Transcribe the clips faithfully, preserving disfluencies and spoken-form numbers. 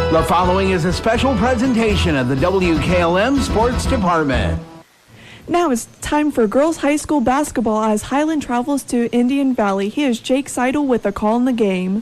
The following is a special presentation of the W K L M Sports Department. Now it's time for girls high school basketball as Highland travels to Indian Valley. Here's Jake Seidel with a call in the game.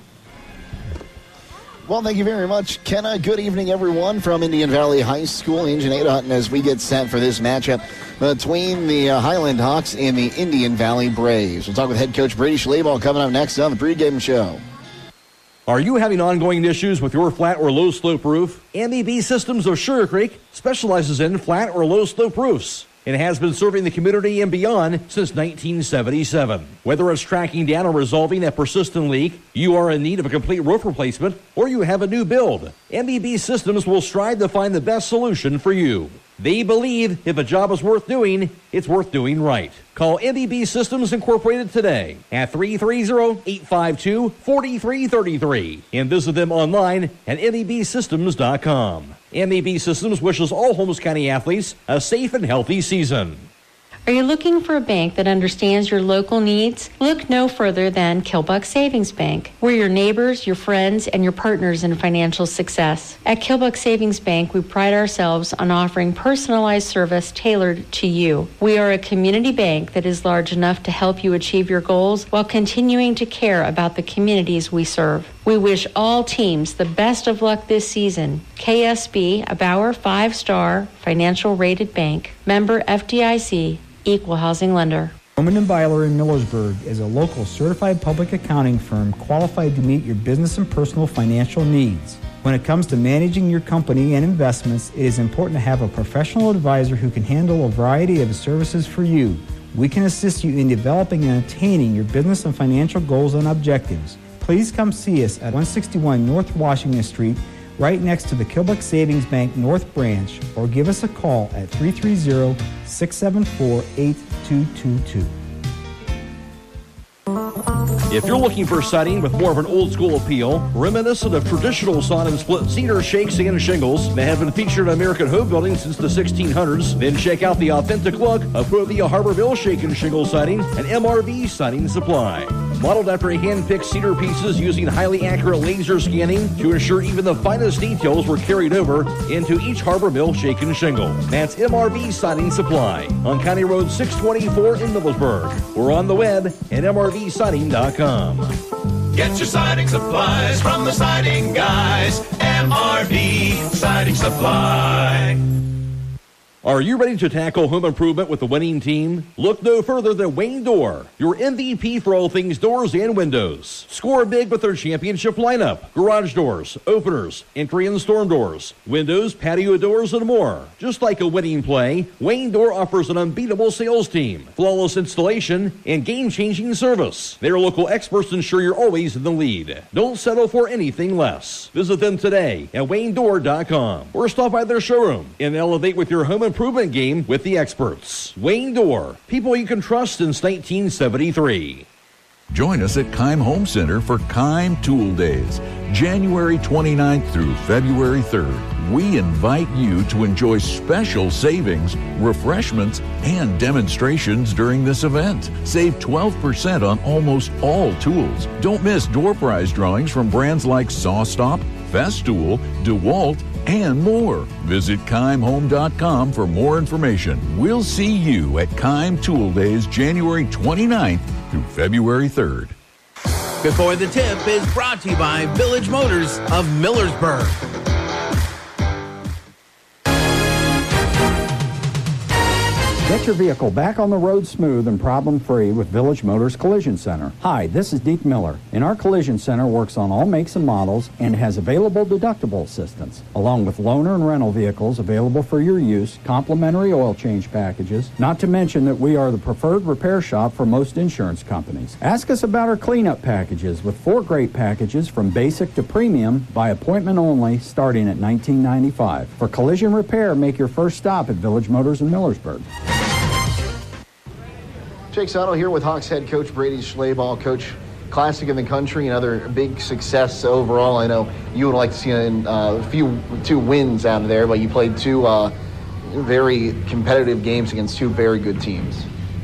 Well, thank you very much, Kenna. Good evening, everyone, from Indian Valley High School in Janeda, as we get set for this matchup between the uh, Highland Hawks and the Indian Valley Braves. We'll talk with head coach Brady Schlabach coming up next on the pregame show. Are you having ongoing issues with your flat or low slope roof? M E B Systems of Sugar Creek specializes in flat or low slope roofs and has been serving the community and beyond since nineteen seventy-seven. Whether it's tracking down or resolving a persistent leak, you are in need of a complete roof replacement, or you have a new build, M E B Systems will strive to find the best solution for you. They believe if a job is worth doing, it's worth doing right. Call M E B Systems Incorporated today at three three zero, eight five two, four three three three and visit them online at M E B systems dot com. M E B Systems wishes all Holmes County athletes a safe and healthy season. Are you looking for a bank that understands your local needs? Look no further than Kilbuck Savings Bank. We're your neighbors, your friends, and your partners in financial success. At Kilbuck Savings Bank, we pride ourselves on offering personalized service tailored to you. We are a community bank that is large enough to help you achieve your goals while continuing to care about the communities we serve. We wish all teams the best of luck this season. K S B, a Bauer five-star financial rated bank. Member F D I C, Equal Housing Lender. Bowman and Byler in Millersburg is a local certified public accounting firm qualified to meet your business and personal financial needs. When it comes to managing your company and investments, it is important to have a professional advisor who can handle a variety of services for you. We can assist you in developing and attaining your business and financial goals and objectives. Please come see us at one sixty-one North Washington Street, right next to the Kilbuck Savings Bank North Branch, or give us a call at three three zero, six seven four, eight two two two. If you're looking for siding with more of an old-school appeal, reminiscent of traditional sod and split cedar shakes and shingles that have been featured in American home building since the sixteen hundreds, then check out the authentic look of Provia Harborville Shake and Shingle Siding and M R V Siding Supply. Modeled after hand-picked cedar pieces using highly accurate laser scanning to ensure even the finest details were carried over into each Harborville Shake and Shingle. That's M R V Siding Supply on County Road six twenty-four in Millersburg. We're on the web at M R V siding dot com. Get your siding supplies from the siding guys. M R V Siding Supply. Are you ready to tackle home improvement with the winning team? Look no further than Wayne Door, your M V P for all things doors and windows. Score big with their championship lineup. Garage doors, openers, entry and storm doors, windows, patio doors, and more. Just like a winning play, Wayne Door offers an unbeatable sales team, flawless installation, and game-changing service. Their local experts ensure you're always in the lead. Don't settle for anything less. Visit them today at wayne door dot com or stop by their showroom and elevate with your home improvement improvement game with the experts. Wayne Door, people you can trust since nineteen seventy-three. Join us at Keim Home Center for Keim Tool Days, January twenty-ninth through February third. We invite you to enjoy special savings, refreshments, and demonstrations during this event. Save twelve percent on almost all tools. Don't miss door prize drawings from brands like SawStop, Festool, DeWalt, and more. Visit Keim home dot com for more information. We'll see you at Keim Tool Days, January twenty-ninth through February third. Before the Tip is brought to you by Village Motors of Millersburg. Get your vehicle back on the road smooth and problem-free with Village Motors Collision Center. Hi, this is Deke Miller, and our Collision Center works on all makes and models and has available deductible assistance, along with loaner and rental vehicles available for your use, complimentary oil change packages, not to mention that we are the preferred repair shop for most insurance companies. Ask us about our cleanup packages with four great packages from basic to premium by appointment only starting at nineteen ninety-five dollars. For collision repair, make your first stop at Village Motors in Millersburg. Jake Seidel here with Hawks head coach Brady Schlabach. Coach, classic in the country, another big success overall. I know you would like to see a uh, few two wins out of there, but you played two uh, very competitive games against two very good teams.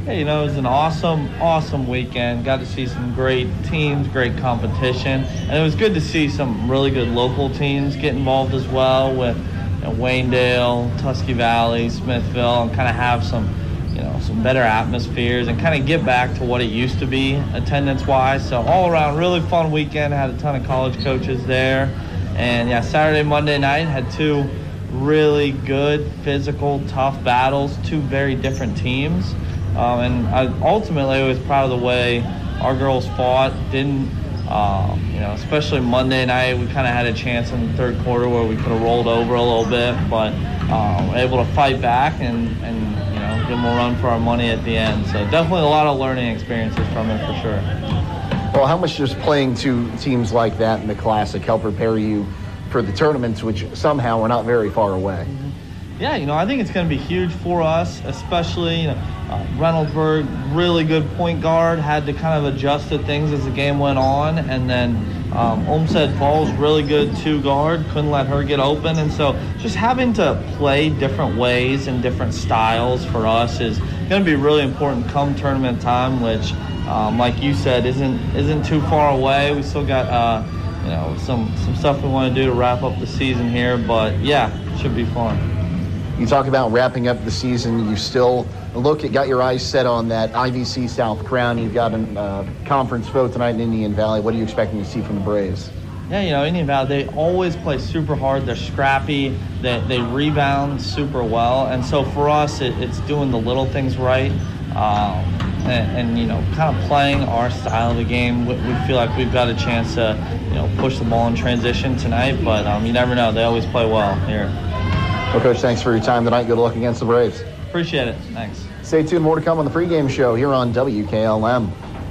Yeah, you know, it was an awesome, awesome weekend. Got to see some great teams, great competition. And it was good to see some really good local teams get involved as well with, you know, Waynedale, Tusky Valley, Smithville, and kind of have some, you know, some better atmospheres and kind of get back to what it used to be attendance-wise. So all around, really fun weekend. Had a ton of college coaches there. And, yeah, Saturday, Monday night had two really good, physical, tough battles, two very different teams. Um, and I ultimately was proud of the way our girls fought. Didn't, um, you know, especially Monday night, we kind of had a chance in the third quarter where we could have rolled over a little bit, but uh, were able to fight back and, and, you know, give them a run for our money at the end. So definitely a lot of learning experiences from it for sure. Well, how much does playing two teams like that in the Classic help prepare you for the tournaments, which somehow are not very far away? Yeah, you know, I think it's going to be huge for us, especially, you know, uh, Reynoldsburg, really good point guard, had to kind of adjust to things as the game went on, and then um, Olmsted Falls, really good two guard, couldn't let her get open, and so just having to play different ways and different styles for us is going to be really important come tournament time, which, um, like you said, isn't isn't too far away. We still got uh, you know some some stuff we want to do to wrap up the season here, but yeah, it should be fun. You talk about wrapping up the season. You still look at, got your eyes set on that I V C South Crown. You've got a uh, conference vote tonight in Indian Valley. What are you expecting to see from the Braves? Yeah, you know, Indian Valley, they always play super hard. They're scrappy. They, they rebound super well. And so for us, it, it's doing the little things right. Um, and, and, you know, kind of playing our style of the game. We, we feel like we've got a chance to, you know, push the ball in transition tonight. But um, you never know. They always play well here. Well, Coach, thanks for your time tonight. Good luck against the Braves. Appreciate it. Thanks. Stay tuned. More to come on the pregame show here on W K L M.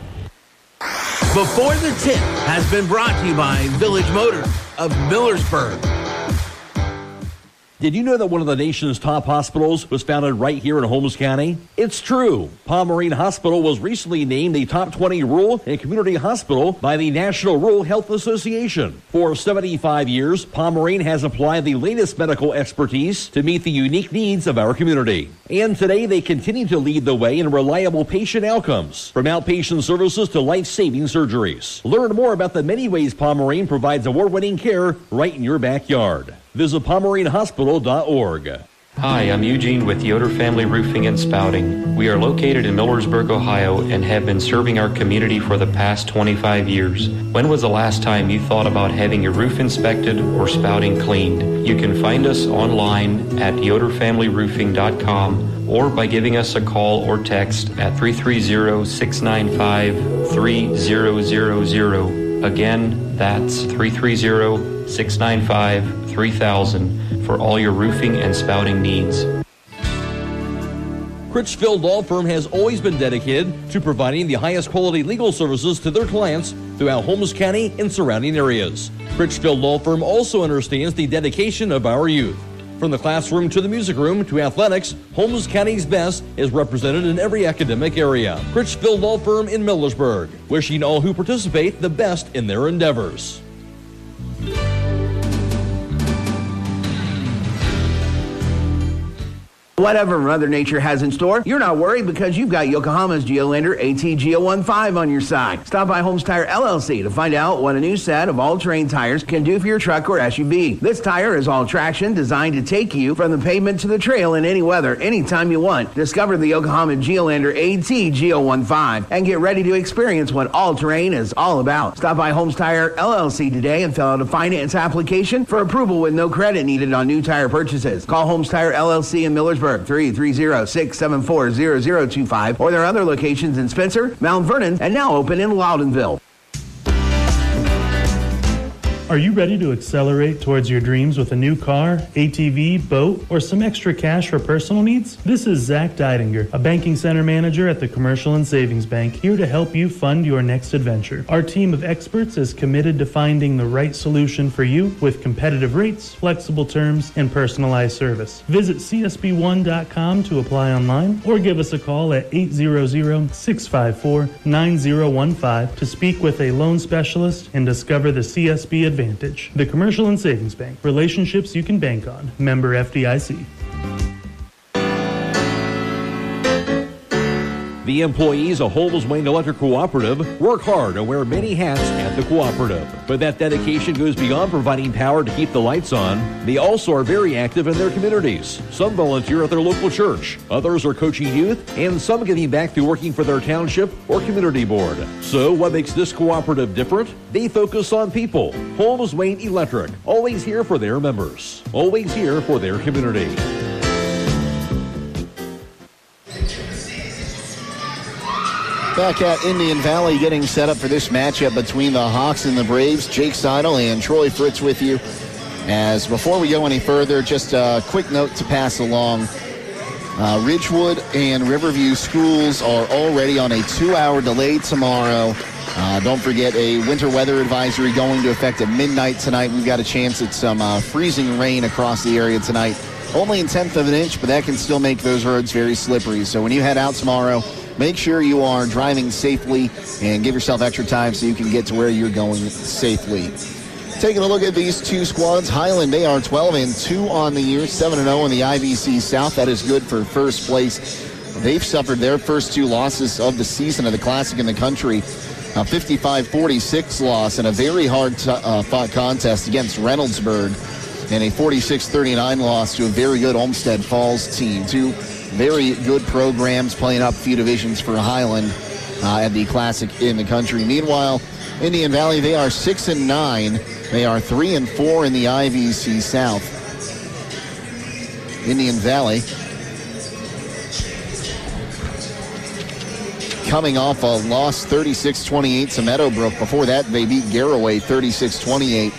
Before the Tip has been brought to you by Village Motors of Millersburg. Did you know that one of the nation's top hospitals was founded right here in Holmes County? It's true. Pomerene Hospital was recently named the top twenty rural and community hospital by the National Rural Health Association. For seventy-five years, Pomerene has applied the latest medical expertise to meet the unique needs of our community. And today they continue to lead the way in reliable patient outcomes, from outpatient services to life-saving surgeries. Learn more about the many ways Pomerene provides award-winning care right in your backyard. Visit pomerene hospital dot org. Hi, I'm Eugene with Yoder Family Roofing and Spouting. We are located in Millersburg, Ohio, and have been serving our community for the past twenty-five years. When was the last time you thought about having your roof inspected or spouting cleaned? You can find us online at yoder family roofing dot com or by giving us a call or text at three three zero, six nine five, three zero zero zero. Again, that's three three zero, six nine five, three thousand for all your roofing and spouting needs. Critchfield Law Firm has always been dedicated to providing the highest quality legal services to their clients throughout Holmes County and surrounding areas. Critchfield Law Firm also understands the dedication of our youth. From the classroom to the music room to athletics, Holmes County's best is represented in every academic area. Critchfield Law Firm in Millersburg, wishing all who participate the best in their endeavors. Whatever Mother Nature has in store, you're not worried because you've got Yokohama's Geolandar A T G O fifteen on your side. Stop by Holmes Tire L L C to find out what a new set of all-terrain tires can do for your truck or S U V. This tire is all-traction, designed to take you from the pavement to the trail in any weather, anytime you want. Discover the Yokohama Geolandar A T G O fifteen and get ready to experience what all-terrain is all about. Stop by Holmes Tire L L C today and fill out a finance application for approval with no credit needed on new tire purchases. Call Holmes Tire L L C in Millersburg, three three zero, six seven four, zero zero two five, or their other locations in Spencer, Mount Vernon, and now open in Loudonville. Are you ready to accelerate towards your dreams with a new car, A T V, boat, or some extra cash for personal needs? This is Zach Deidinger, a banking center manager at the Commercial and Savings Bank, here to help you fund your next adventure. Our team of experts is committed to finding the right solution for you with competitive rates, flexible terms, and personalized service. Visit C S B one dot com to apply online or give us a call at eight hundred, six five four, nine zero one five to speak with a loan specialist and discover the C S B advantage. Advantage. The Commercial and Savings Bank. Relationships you can bank on. Member F D I C. The employees of Holmes Wayne Electric Cooperative work hard and wear many hats at the cooperative. But that dedication goes beyond providing power to keep the lights on. They also are very active in their communities. Some volunteer at their local church, others are coaching youth, and some giving back through working for their township or community board. So what makes this cooperative different? They focus on people. Holmes Wayne Electric, always here for their members, always here for their community. Back at Indian Valley, getting set up for this matchup between the Hawks and the Braves. Jake Seidel and Troy Fritz with you. As before we go any further, just a quick note to pass along. Uh, Ridgewood and Riverview schools are already on a two-hour delay tomorrow. Uh, don't forget a winter weather advisory going to effect at midnight tonight. We've got a chance at some uh, freezing rain across the area tonight. Only a tenth of an inch, but that can still make those roads very slippery. So when you head out tomorrow, make sure you are driving safely and give yourself extra time so you can get to where you're going safely. Taking a look at these two squads, Highland, they are twelve and two on the year, seven and oh in the I V C South. That is good for first place. They've suffered their first two losses of the season of the Classic in the country. A fifty-five forty-six loss in a very hard t- uh, fought contest against Reynoldsburg, and a forty-six thirty-nine loss to a very good Olmsted Falls team. Two very good programs playing up a few divisions for Highland uh, at the Classic in the country. Meanwhile, Indian Valley, they are six and nine. They are three and four in the I V C South. Indian Valley coming off a loss thirty-six twenty-eight to Meadowbrook. Before that, they beat Garraway thirty-six twenty-eight.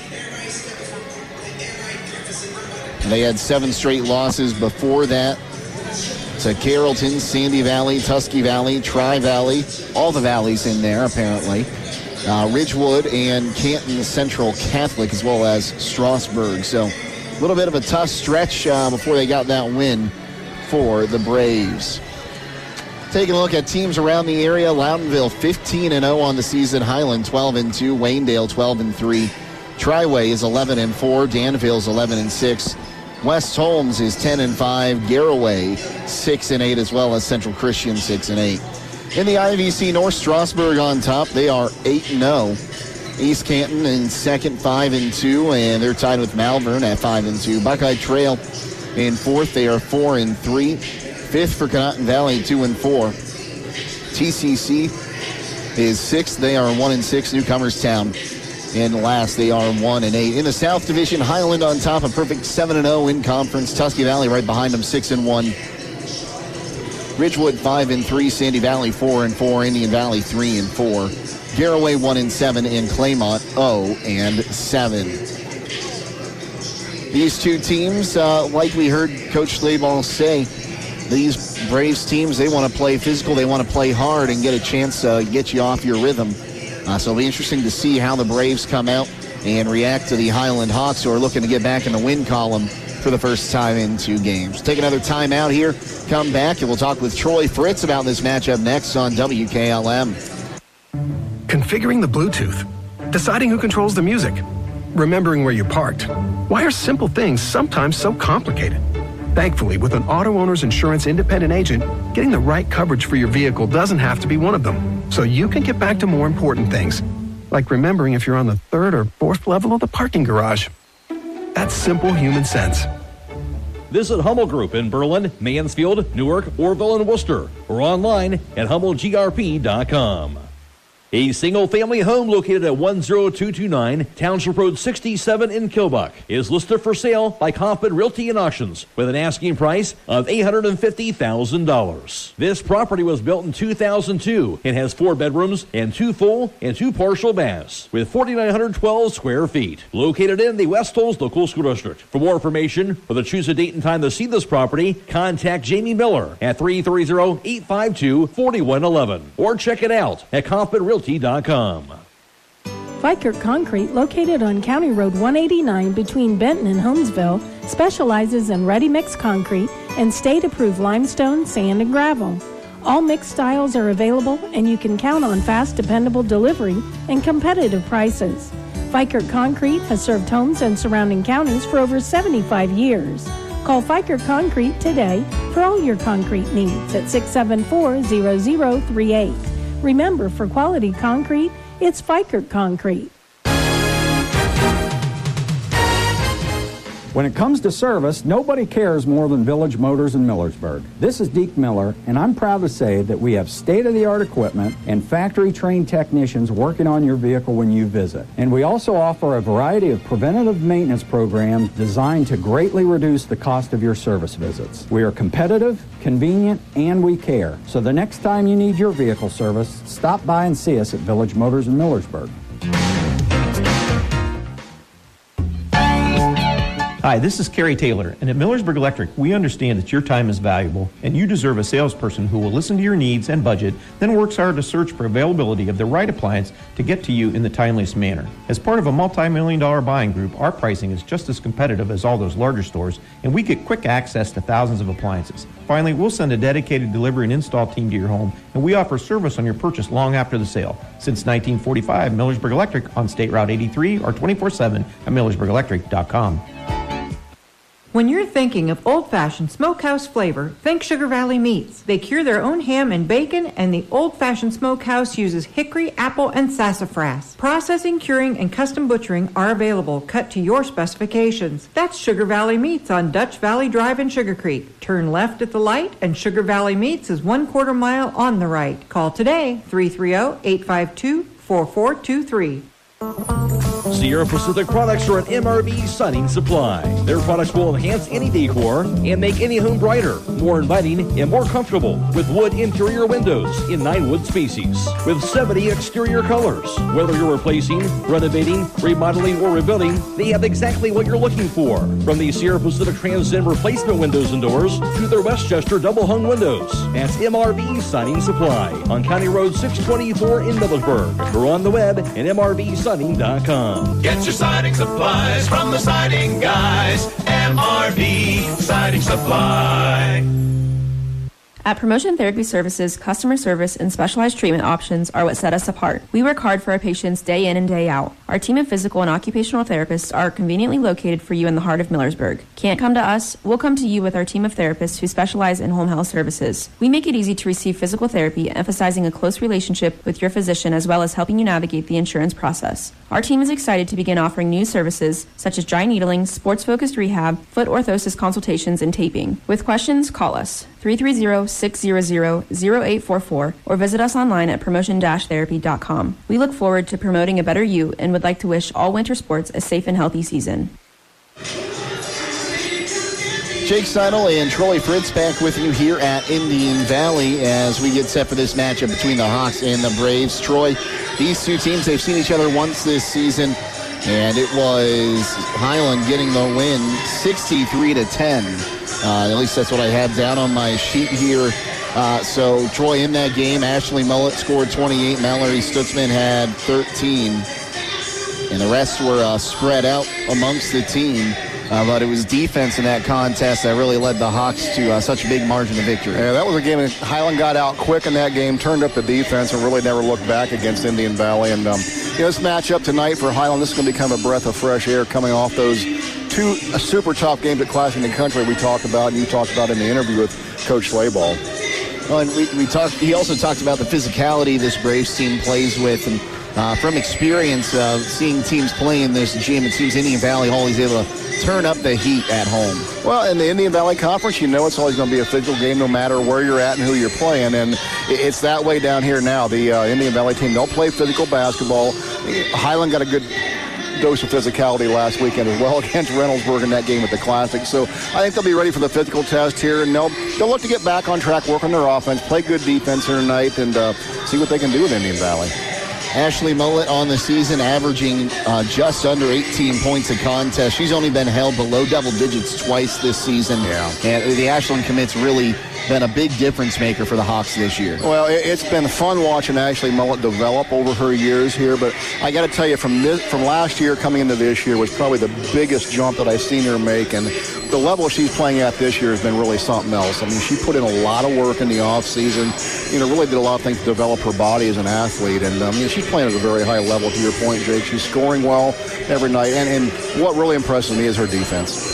They had seven straight losses before that to Carrollton, Sandy Valley, Tusky Valley, Tri-Valley, all the valleys in there apparently. Uh, Ridgewood and Canton Central Catholic, as well as Strasburg. So a little bit of a tough stretch uh, before they got that win for the Braves. Taking a look at teams around the area, Loudonville fifteen and oh on the season, Highland twelve and two, Waynedale twelve and three, Triway is eleven and four, Danville's eleven and six, West Holmes is ten and five, Garraway six and eight, as well as Central Christian six and eight. In the I V C North, Strasburg on top, they are eight and oh. East Canton in second, five and two, and they're tied with Malvern at five and two. Buckeye Trail in fourth, they are four and three. Fifth for Conotton Valley, two and four. T C C is sixth, they are one and six. Newcomerstown in last, they are one and eight. In the South Division, Highland on top, a perfect seven and oh in conference. Tusky Valley right behind them, six and one. Ridgewood five and three, Sandy Valley four and four, Indian Valley three and four, Garraway one and seven, and Claymont oh and seven. These two teams, uh, like we heard Coach Slayball say, these Braves teams, they want to play physical, they want to play hard and get a chance to uh, get you off your rhythm. Uh, so it'll be interesting to see how the Braves come out and react to the Highland Hawks, who are looking to get back in the win column for the first time in two games. Take another time out here, come back, and we'll talk with Troy Fritz about this matchup next on W K L M. Configuring the Bluetooth, deciding who controls the music, remembering where you parked. Why are simple things sometimes so complicated? Thankfully, with an Auto Owners Insurance independent agent, getting the right coverage for your vehicle doesn't have to be one of them. So you can get back to more important things, like remembering if you're on the third or fourth level of the parking garage. That's simple human sense. Visit Hummel Group in Berlin, Mansfield, Newark, Orville, and Worcester, or online at hummel g r p dot com. A single-family home located at one oh two two nine Township Road sixty-seven in Kilbuck is listed for sale by Kaufman Realty and Auctions with an asking price of eight hundred fifty thousand dollars. This property was built in two thousand two and has four bedrooms and two full and two partial baths with four thousand nine hundred twelve square feet. Located in the West Holmes Local School District. For more information or to choose a date and time to see this property, contact Jamie Miller at three three zero, eight five two, four one one one or check it out at Kaufman Realty dot com. Vikert Concrete, located on County Road one eighty-nine between Benton and Holmesville, specializes in ready-mix concrete and state-approved limestone, sand, and gravel. All mixed styles are available, and you can count on fast, dependable delivery and competitive prices. Vikert Concrete has served homes and surrounding counties for over seventy-five years. Call Fiker Concrete today for all your concrete needs at six seven four, zero zero three eight. Remember, for quality concrete, it's Fiker Concrete. When it comes to service, nobody cares more than Village Motors in Millersburg. This is Deke Miller, and I'm proud to say that we have state-of-the-art equipment and factory-trained technicians working on your vehicle when you visit. And we also offer a variety of preventative maintenance programs designed to greatly reduce the cost of your service visits. We are competitive, convenient, and we care. So the next time you need your vehicle service, stop by and see us at Village Motors in Millersburg. Hi, this is Kerry Taylor, and at Millersburg Electric, we understand that your time is valuable, and you deserve a salesperson who will listen to your needs and budget, then works hard to search for availability of the right appliance to get to you in the timeliest manner. As part of a multi-million dollar buying group, our pricing is just as competitive as all those larger stores, and we get quick access to thousands of appliances. Finally, we'll send a dedicated delivery and install team to your home, and we offer service on your purchase long after the sale. Since nineteen forty-five, Millersburg Electric on State Route eighty-three or twenty-four seven at millersburg electric dot com. When you're thinking of old-fashioned smokehouse flavor, think Sugar Valley Meats. They cure their own ham and bacon, and the old-fashioned smokehouse uses hickory, apple, and sassafras. Processing, curing, and custom butchering are available, cut to your specifications. That's Sugar Valley Meats on Dutch Valley Drive in Sugar Creek. Turn left at the light, and Sugar Valley Meats is one quarter mile on the right. Call today, three three zero, eight five two, four four two three. Sierra Pacific products are an M R V siding supply. Their products will enhance any decor and make any home brighter, more inviting, and more comfortable with wood interior windows in nine wood species with seventy exterior colors. Whether you're replacing, renovating, remodeling, or rebuilding, they have exactly what you're looking for. From the Sierra Pacific Transcend replacement windows and doors to their Westchester double hung windows. That's M R V Siding Supply on County Road six twenty-four in Millersburg or on the web at m r v siding dot com. Get your siding supplies from the siding guys. M R V Siding Supply. At Promotion Therapy Services, customer service and specialized treatment options are what set us apart. We work hard for our patients day in and day out. Our team of physical and occupational therapists are conveniently located for you in the heart of Millersburg. Can't come to us? We'll come to you with our team of therapists who specialize in home health services. We make it easy to receive physical therapy, emphasizing a close relationship with your physician as well as helping you navigate the insurance process. Our team is excited to begin offering new services such as dry needling, sports-focused rehab, foot orthosis consultations, and taping. With questions, call us three three zero, six zero zero, zero eight four four or visit us online at promotion dash therapy dot com. We look forward to promoting a better you and would like to wish all winter sports a safe and healthy season. Jake Seidel and Troy Fritz back with you here at Indian Valley as we get set for this matchup between the Hawks and the Braves. Troy, these two teams, they've seen each other once this season, and it was Highland getting the win sixty-three to ten. Uh, at least that's what I had down on my sheet here. Uh, so Troy in that game, Ashley Mullet scored twenty-eight, Mallory Stutzman had thirteen, and the rest were uh, spread out amongst the team. Uh, but it was defense in that contest that really led the Hawks to uh, such a big margin of victory. Yeah, that was a game that Highland got out quick in that game, turned up the defense, and really never looked back against Indian Valley. And um, you know, this matchup tonight for Highland, this is going to be kind of a breath of fresh air coming off those two uh, super tough games at Clashington Country we talked about, and you talked about in the interview with Coach Slayball. Well, and we, we talked. He also talked about the physicality this Braves team plays with, and uh, from experience uh, seeing teams play in this gym, it seems Indian Valley always able to turn up the heat at home. Well, in the Indian Valley Conference, you know it's always going to be a physical game no matter where you're at and who you're playing, and it's that way down here now. The uh, Indian Valley team, they'll play physical basketball. Highland got a good dose of physicality last weekend as well against Reynoldsburg in that game at the Classic. So I think they'll be ready for the physical test here, and they'll, they'll look to get back on track, work on their offense, play good defense here tonight, and uh, see what they can do with Indian Valley. Ashley Mullet on the season averaging uh, just under eighteen points a contest. She's only been held below double digits twice this season. Yeah. And the Ashland commit's really been a big difference maker for the Hawks this year. Well, it's been fun watching Ashley Mullet develop over her years here, but I got to tell you, from this, from last year coming into this year was probably the biggest jump that I've seen her make, and the level she's playing at this year has been really something else. I mean, she put in a lot of work in the offseason, you know, really did a lot of things to develop her body as an athlete, and um, you know, she's playing at a very high level, to your point, Jake. She's scoring well every night, and, and what really impresses me is her defense.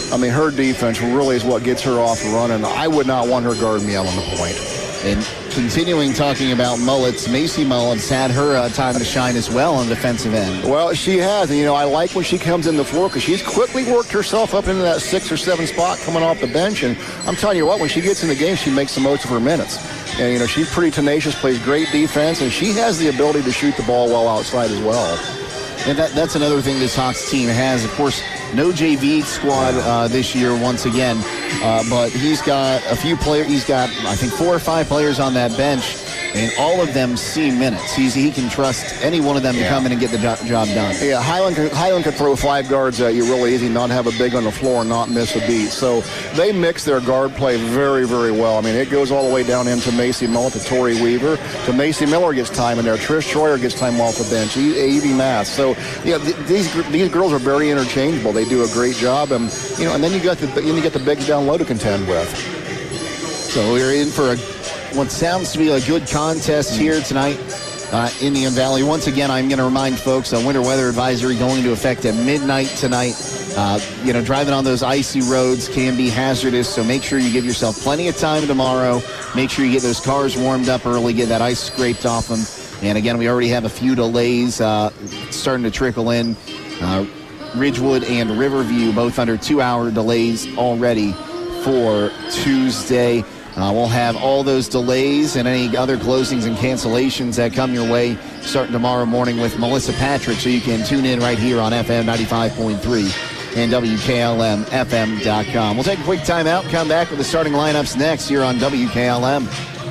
I mean, her defense really is what gets her off and running. I would not want her guarding me out on the point. And continuing talking about Mullets, Macy Mullets had her uh, time to shine as well on the defensive end. Well, she has. And, you know, I like when she comes in the floor because she's quickly worked herself up into that six or seven spot coming off the bench. And I'm telling you what, when she gets in the game, she makes the most of her minutes. And, you know, she's pretty tenacious, plays great defense, and she has the ability to shoot the ball well outside as well. And that, that's another thing this Hawks team has. Of course, no J V squad uh, this year once again, uh, but he's got a few players. He's got, I think, four or five players on that bench, and all of them see minutes. He's, he can trust any one of them yeah. to come in and get the jo- job done. Yeah, Highland, Highland could throw five guards at you really easy, not have a big on the floor and not miss a beat. So they mix their guard play very, very well. I mean, it goes all the way down into Macy Mullet to Tori Weaver, to Macy Miller gets time in there. Trish Troyer gets time off the bench. Evie Mass. So, yeah, th- these these girls are very interchangeable. They do a great job, and you know, and then you got the then you get the bigs down low to contend with. So we're in for a what sounds to be a good contest here tonight, uh, Indian Valley. Once again, I'm going to remind folks a winter weather advisory going into effect at midnight tonight. Uh, you know, driving on those icy roads can be hazardous, so make sure you give yourself plenty of time tomorrow. Make sure you get those cars warmed up early, get that ice scraped off them. And again, we already have a few delays uh, starting to trickle in. Uh, Ridgewood and Riverview both under two-hour delays already for Tuesday. Uh, we'll have all those delays and any other closings and cancellations that come your way starting tomorrow morning with Melissa Patrick, so you can tune in right here on F M ninety-five point three and W K L M F M dot com. We'll take a quick timeout, come back with the starting lineups next here on W K L M.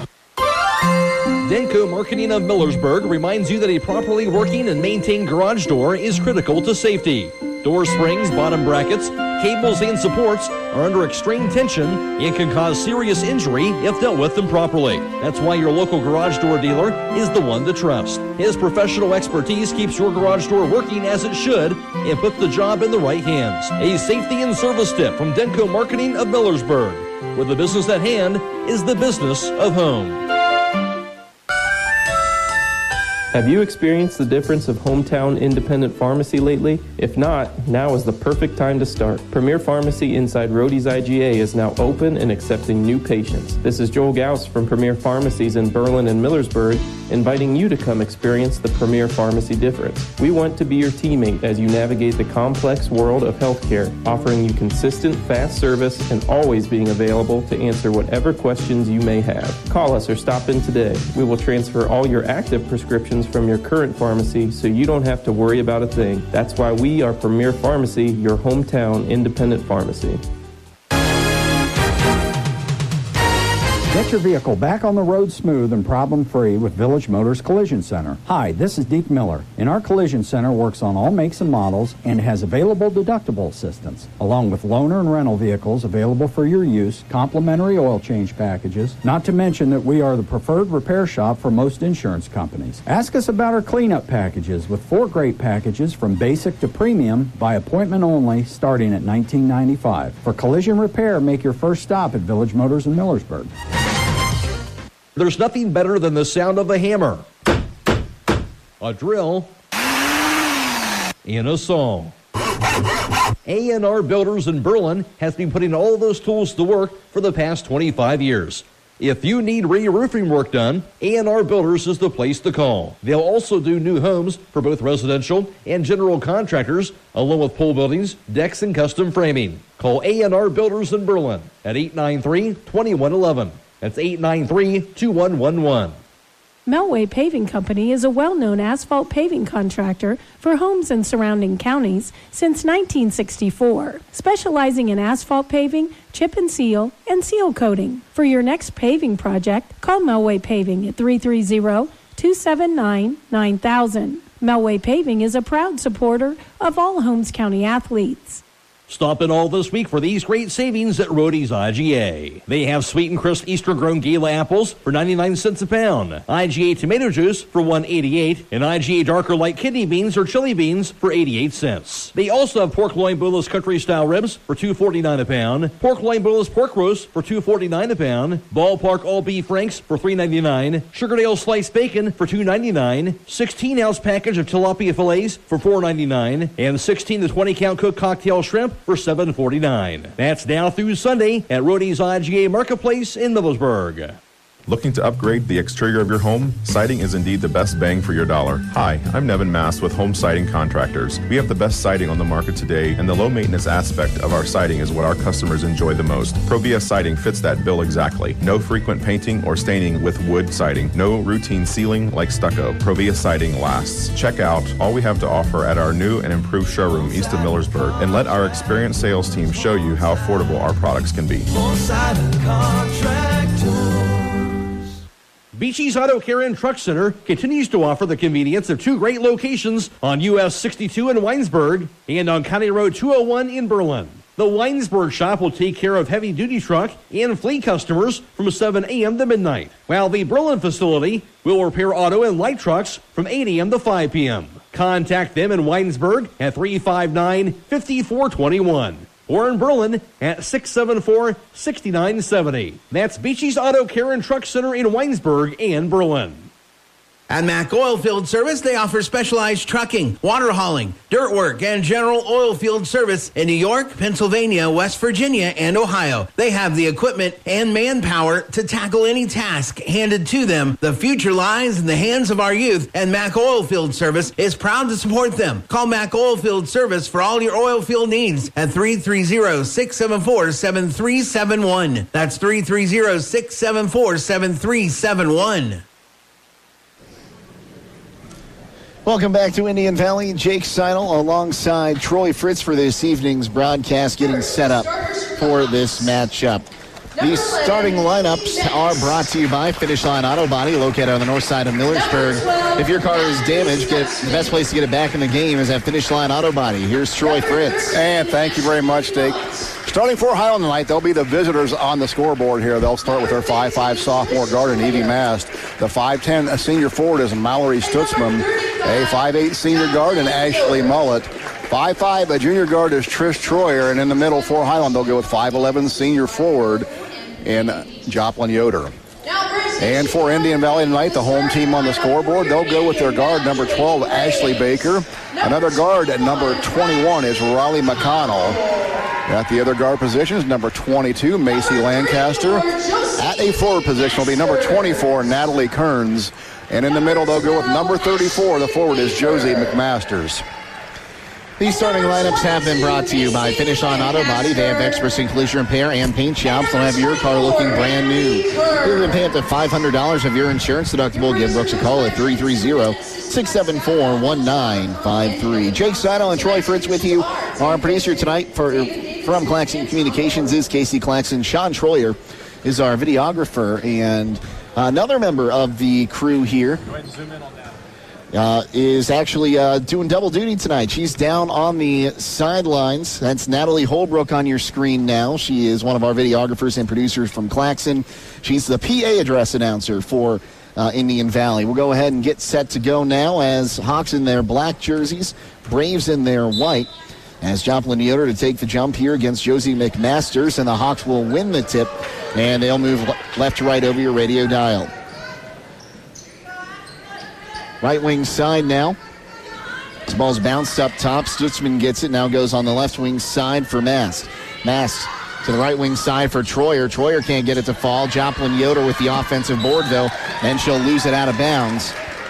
Denko Marketing of Millersburg reminds you that a properly working and maintained garage door is critical to safety. Door springs, bottom brackets, cables, and supports are under extreme tension and can cause serious injury if dealt with improperly. That's why your local garage door dealer is the one to trust. His professional expertise keeps your garage door working as it should and puts the job in the right hands. A safety and service tip from Denko Marketing of Millersburg, where the business at hand is the business of home. Have you experienced the difference of hometown independent pharmacy lately? If not, now is the perfect time to start. Premier Pharmacy inside Rody's I G A is now open and accepting new patients. This is Joel Gauss from Premier Pharmacies in Berlin and Millersburg, inviting you to come experience the Premier Pharmacy difference. We want to be your teammate as you navigate the complex world of healthcare, offering you consistent, fast service and always being available to answer whatever questions you may have. Call us or stop in today. We will transfer all your active prescriptions from your current pharmacy so you don't have to worry about a thing. That's why we are Premier Pharmacy, your hometown independent pharmacy. Get your vehicle back on the road smooth and problem-free with Village Motors Collision Center. Hi, this is Deke Miller, and our Collision Center works on all makes and models and has available deductible assistance, along with loaner and rental vehicles available for your use, complimentary oil change packages, not to mention that we are the preferred repair shop for most insurance companies. Ask us about our cleanup packages with four great packages from basic to premium by appointment only starting at nineteen ninety-five dollars. For collision repair, make your first stop at Village Motors in Millersburg. There's nothing better than the sound of a hammer, a drill, and a saw. A and R Builders in Berlin has been putting all those tools to work for the past twenty-five years. If you need re-roofing work done, A and R Builders is the place to call. They'll also do new homes for both residential and general contractors, along with pole buildings, decks, and custom framing. Call A and R Builders in Berlin at eight nine three, two one one one. That's eight nine three, two one one one. Melway Paving Company is a well-known asphalt paving contractor for homes in surrounding counties since nineteen sixty-four, specializing in asphalt paving, chip and seal, and seal coating. For your next paving project, call Melway Paving at three three zero, two seven nine, nine thousand. Melway Paving is a proud supporter of all Holmes County athletes. Stop in all this week for these great savings at Rody's I G A. They have sweet and crisp Eastern-grown Gala apples for ninety-nine cents a pound, I G A tomato juice for one eighty-eight, and I G A darker light kidney beans or chili beans for eighty-eight cents. They also have pork loin boneless country-style ribs for two forty-nine a pound, pork loin boneless pork roast for two forty-nine a pound, ballpark all-beef franks for three ninety-nine, Sugardale sliced bacon for two ninety-nine, sixteen ounce package of tilapia fillets for four ninety-nine, and sixteen to twenty count cooked cocktail shrimp for seven forty-nine. That's now through Sunday at Rody's I G A Marketplace in Millersburg. Looking to upgrade the exterior of your home? Siding is indeed the best bang for your dollar. Hi, I'm Nevin Mast with Home Siding Contractors. We have the best siding on the market today, and the low maintenance aspect of our siding is what our customers enjoy the most. Provia Siding fits that bill exactly. No frequent painting or staining with wood siding. No routine sealing like stucco. Provia Siding lasts. Check out all we have to offer at our new and improved showroom east of Millersburg, and let our experienced sales team show you how affordable our products can be. Home Siding Contractors. Beachy's Auto Care and Truck Center continues to offer the convenience of two great locations on U S sixty-two in Weinsberg and on County Road two oh one in Berlin. The Weinsberg shop will take care of heavy-duty truck and fleet customers from seven a.m. to midnight, while the Berlin facility will repair auto and light trucks from eight a.m. to five p.m. Contact them in Weinsberg at three five nine, five four two one. Or in Berlin at six seven four, six nine seven zero. That's Beachy's Auto Care and Truck Center in Weinsberg and Berlin. At Mac Oilfield Service, they offer specialized trucking, water hauling, dirt work, and general oil field service in New York, Pennsylvania, West Virginia, and Ohio. They have the equipment and manpower to tackle any task handed to them. The future lies in the hands of our youth, and Mac Oilfield Service is proud to support them. Call Mac Oilfield Service for all your oil field needs at three three zero, six seven four, seven three seven one. That's three three zero, six seven four, seven three seven one. Welcome back to Indian Valley. Jake Seidel alongside Troy Fritz for this evening's broadcast, getting set up for this matchup. These starting lineups are brought to you by Finish Line Auto Body, located on the north side of Millersburg. If your car is damaged, get, the best place to get it back in the game is at Finish Line Auto Body. Here's Troy Fritz. And thank you very much, Jake. Starting for Highland tonight, they'll be the visitors on the scoreboard here. They'll start with their five five sophomore guard in Evie Mast. The five ten senior forward is Mallory Stutzman. A five eight senior guard and Ashley Mullet. five five, a junior guard is Trish Troyer. And in the middle for Highland, they'll go with five eleven senior forward in Joplin Yoder. And for Indian Valley tonight, the home team on the scoreboard, they'll go with their guard, number twelve, Ashley Baker. Another guard at number twenty-one is Raleigh McConnell. At the other guard positions, number twenty-two, Macy Lancaster. At a forward position will be number twenty-four, Natalie Kearns. And in the middle, they'll go with number thirty-four. The forward is Josie McMasters. These starting lineups have been brought to you by Finish Line Auto Body. They have experts in collision repair and paint shops. They'll have your car looking brand new. You can pay up to five hundred dollars of your insurance deductible. Give Brooks a call at three three zero, six seven four, one nine five three. Jake Seidel and Troy Fritz with you. Our producer tonight for from Claxon Communications is Casey Claxon. Sean Troyer is our videographer, and another member of the crew here Go ahead and zoom in on that. Uh, is actually uh, doing double duty tonight. She's down on the sidelines. That's Natalie Holbrook on your screen now. She is one of our videographers and producers from Claxon. She's the P A address announcer for uh, Indian Valley. We'll go ahead and get set to go now as Hawks in their black jerseys, Braves in their white, as Joplin Yoder to take the jump here against Josie McMasters, and the Hawks will win the tip, and they'll move left to right over your radio dial. Right wing side now. This ball's bounced up top. Stutzman gets it. Now goes on the left wing side for Mast. Mast to the right wing side for Troyer. Troyer can't get it to fall. Joplin Yoder with the offensive board, though, and she'll lose it out of bounds.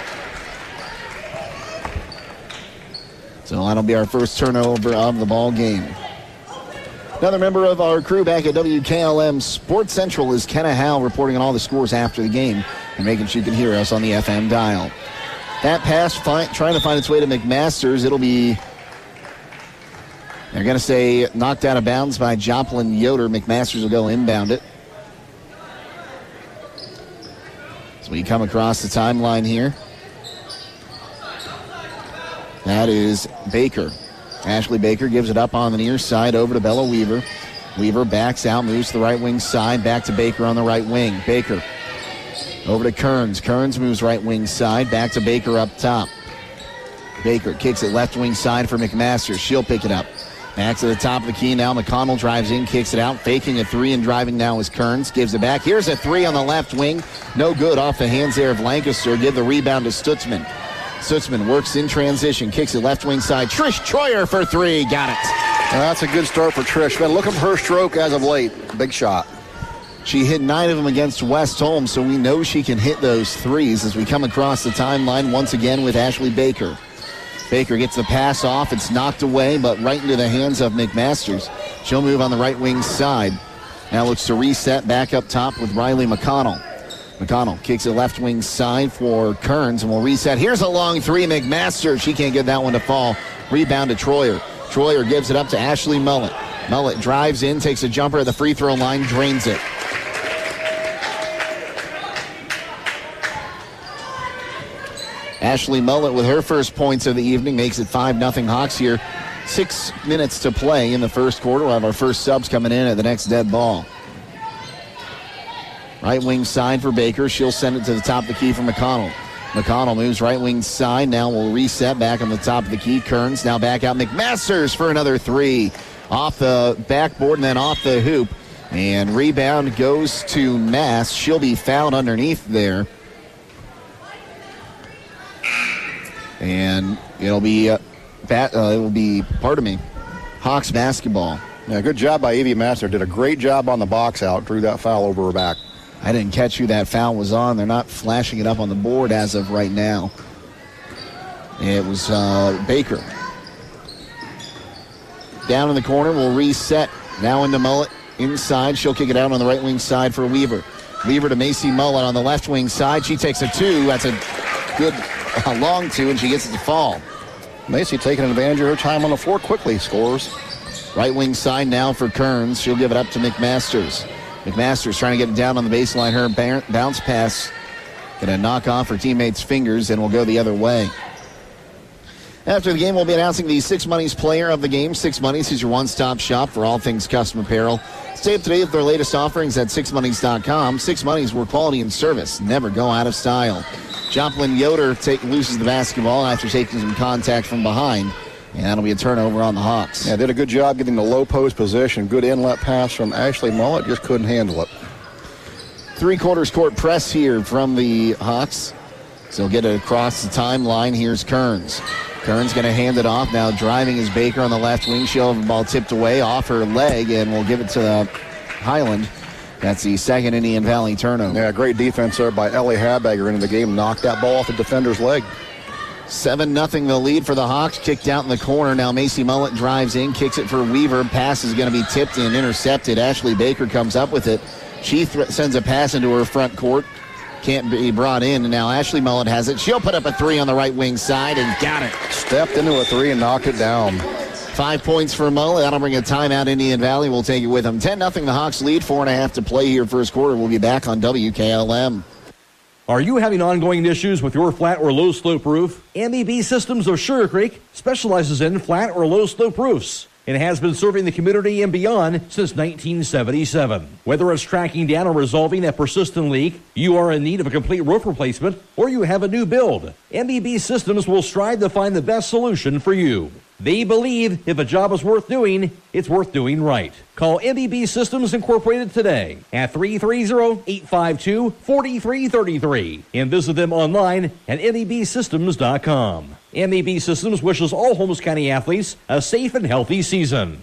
So that'll be our first turnover of the ball game. Another member of our crew back at W K L M Sports Central is Kenna Howe, reporting on all the scores after the game and making sure you can hear us on the F M dial. That pass find, trying to find its way to McMasters. It'll be, they're going to say, knocked out of bounds by Joplin Yoder. McMasters will go inbound it. So we come across the timeline here. That is Baker. Ashley Baker gives it up on the near side over to Bella Weaver. Weaver backs out, moves to the right wing side, back to Baker on the right wing. Baker over to Kearns. Kearns moves right wing side, back to Baker up top. Baker kicks it left wing side for McMasters. She'll pick it up. Back to the top of the key now. McConnell drives in, kicks it out. Faking a three and driving now is Kearns. Gives it back. Here's a three on the left wing. No good off the hands there of Lancaster. Give the rebound to Stutzman. Stutzman works in transition, kicks it left wing side. Trish Troyer for three. Got it. Well, that's a good start for Trish. Been looking for her stroke as of late. Big shot. She hit nine of them against West Holmes, so we know she can hit those threes as we come across the timeline once again with Ashley Baker. Baker gets the pass off. It's knocked away, but right into the hands of McMasters. She'll move on the right wing side. Now looks to reset back up top with Riley McConnell. McConnell kicks it left wing side for Kearns and will reset. Here's a long three. McMaster. She can't get that one to fall. Rebound to Troyer. Troyer gives it up to Ashley Mullet. Mullet drives in, takes a jumper at the free throw line, drains it. Ashley Mullet with her first points of the evening makes it five nothing Hawks here. Six minutes to play in the first quarter. We'll have our first subs coming in at the next dead ball. Right wing side for Baker. She'll send it to the top of the key for McConnell. McConnell moves right wing side. Now we'll reset back on the top of the key. Kearns now back out. McMasters for another three. Off the backboard and then off the hoop. And rebound goes to Mass. She'll be fouled underneath there. And it'll be, uh, bat, uh, it'll be, pardon me, Hawks basketball. Yeah, good job by Evie Master. Did a great job on the box out. Drew that foul over her back. I didn't catch who that foul was on. They're not flashing it up on the board as of right now. It was uh, Baker. Down in the corner, we'll reset. Now into Mullet. Inside, she'll kick it out on the right wing side for Weaver. Weaver to Macy Mullet on the left wing side. She takes a two. That's a good a long two, and she gets it to fall. Macy taking advantage of her time on the floor quickly. Scores. Right wing side now for Kearns. She'll give it up to McMasters. McMasters trying to get it down on the baseline. Her bounce pass going to knock off her teammate's fingers and will go the other way. After the game, we'll be announcing the Six Monies player of the game. Six Monies is your one-stop shop for all things custom apparel. Stay up to date with their latest offerings at six monies dot com. Six Monies, where quality and service never go out of style. Joplin Yoder take, loses the basketball after taking some contact from behind. And that'll be a turnover on the Hawks. Yeah, did a good job getting the low post position. Good inlet pass from Ashley Mullet. Just couldn't handle it. Three-quarters court press here from the Hawks. So he'll get it across the timeline. Here's Kearns. Kearns going to hand it off. Now driving is Baker on the left wing. She'll have the ball tipped away off her leg, and we'll give it to uh, Highland. That's the second Indian Valley turnover. Yeah, great defense there by Ellie Habegger into the game. Knocked that ball off the defender's leg. seven nothing the lead for the Hawks. Kicked out in the corner. Now Macy Mullet drives in, kicks it for Weaver. Pass is going to be tipped and intercepted. Ashley Baker comes up with it. She th- sends a pass into her front court. Can't be brought in. And now Ashley Mullet has it. She'll put up a three on the right wing side and got it. Stepped into a three and knocked it down. Five points for Mullet. That'll bring a timeout. Indian Valley will take it with them. ten nothing the Hawks lead. Four and a half to play here first quarter. We'll be back on W K L M. Are you having ongoing issues with your flat or low slope roof? M E B Systems of Sugar Creek specializes in flat or low slope roofs and has been serving the community and beyond since nineteen seventy-seven. Whether it's tracking down or resolving a persistent leak, you are in need of a complete roof replacement, or you have a new build, M E B Systems will strive to find the best solution for you. They believe if a job is worth doing, it's worth doing right. Call M E B Systems Incorporated today at three three zero, eight five two, four three three three and visit them online at M E B systems dot com. M E B Systems wishes all Holmes County athletes a safe and healthy season.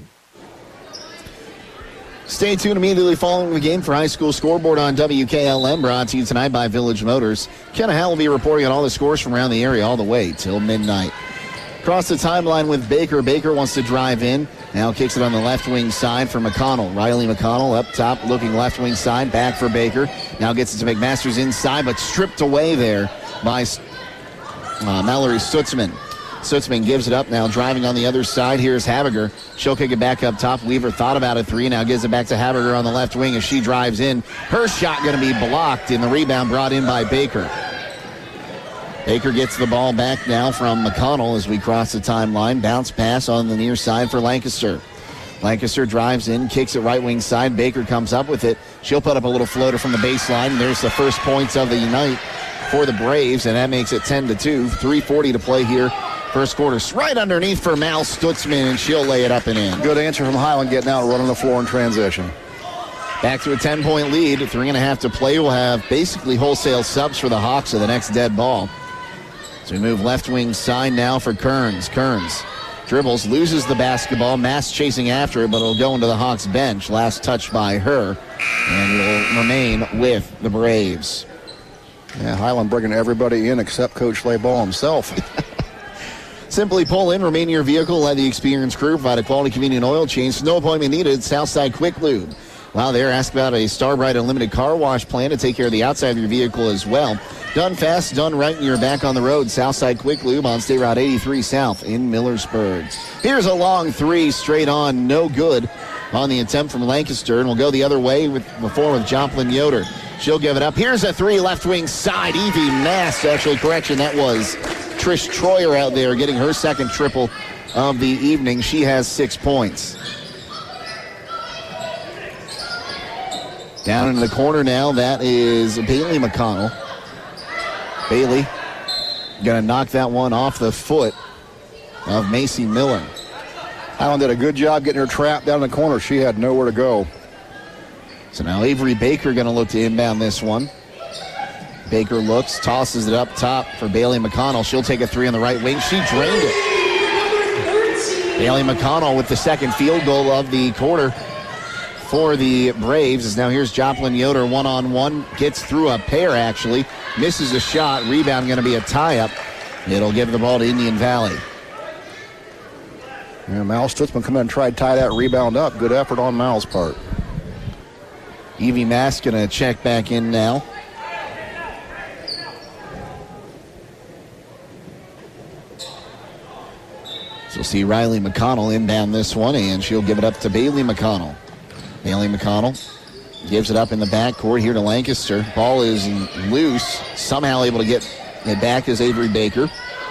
Stay tuned immediately following the game for High School Scoreboard on W K L M, brought to you tonight by Village Motors. Kenna Howell will be reporting on all the scores from around the area all the way till midnight. Across the timeline with Baker. Baker wants to drive in. Now kicks it on the left wing side for McConnell. Riley McConnell up top, looking left wing side, back for Baker. Now gets it to McMasters inside, but stripped away there by uh, Mallory Stutzman. Stutzman gives it up now, driving on the other side. Here's Habegger. She'll kick it back up top. Weaver thought about a three, now gives it back to Habegger on the left wing as she drives in. Her shot going to be blocked, and the rebound brought in by Baker. Baker gets the ball back now from McConnell as we cross the timeline. Bounce pass on the near side for Lancaster. Lancaster drives in, kicks it right wing side. Baker comes up with it. She'll put up a little floater from the baseline. There's the first points of the night for the Braves, and that makes it ten to two. three forty to play here. First quarter. Right underneath for Mal Stutzman, and she'll lay it up and in. Good answer from Highland, getting out, running the floor in transition. Back to a ten-point lead. Three and a half to play. We'll have basically wholesale subs for the Hawks of the next dead ball. So we move left wing side now for Kearns. Kearns Dribbles, loses the basketball. Mass chasing after it, but it'll go into the Hawks bench. Last touch by her, and it'll remain with the Braves. Yeah, Highland bringing everybody in except Coach Slayball himself. Simply pull in, remain in your vehicle, let the experienced crew provide a quality, convenient oil change. No appointment needed. Southside Quick Lube. While there, ask about a Starbright Unlimited car wash plan to take care of the outside of your vehicle as well. Done fast, done right, and you're back on the road. Southside Quick Lube on State Route eighty-three South in Millersburg. Here's a long three, straight on, no good on the attempt from Lancaster, and we'll go the other way with before with Joplin Yoder. She'll give it up. Here's a three, left wing side. Evie Mast, actual correction, that was Trish Troyer out there getting her second triple of the evening. She has six points. Down into the corner now, that is Bailey McConnell. Bailey going to knock that one off the foot of Macy Miller. Highland did a good job getting her trapped down in the corner. She had nowhere to go. So now Avery Baker going to look to inbound this one. Baker looks, tosses it up top for Bailey McConnell. She'll take a three on the right wing. She drained it. Bailey McConnell with the second field goal of the quarter for the Braves. As now here's Joplin Yoder one-on-one. Gets through a pair, actually. Misses a shot. Rebound going to be a tie-up. It'll give the ball to Indian Valley. Yeah, Mal Stutzman come in and tried to tie that rebound up. Good effort on Mal's part. Evie Mass going to check back in now. So we'll see Riley McConnell inbound this one, and she'll give it up to Bailey McConnell. Bailey McConnell gives it up in the backcourt here to Lancaster. Ball is loose. Somehow able to get it back is Avery Baker.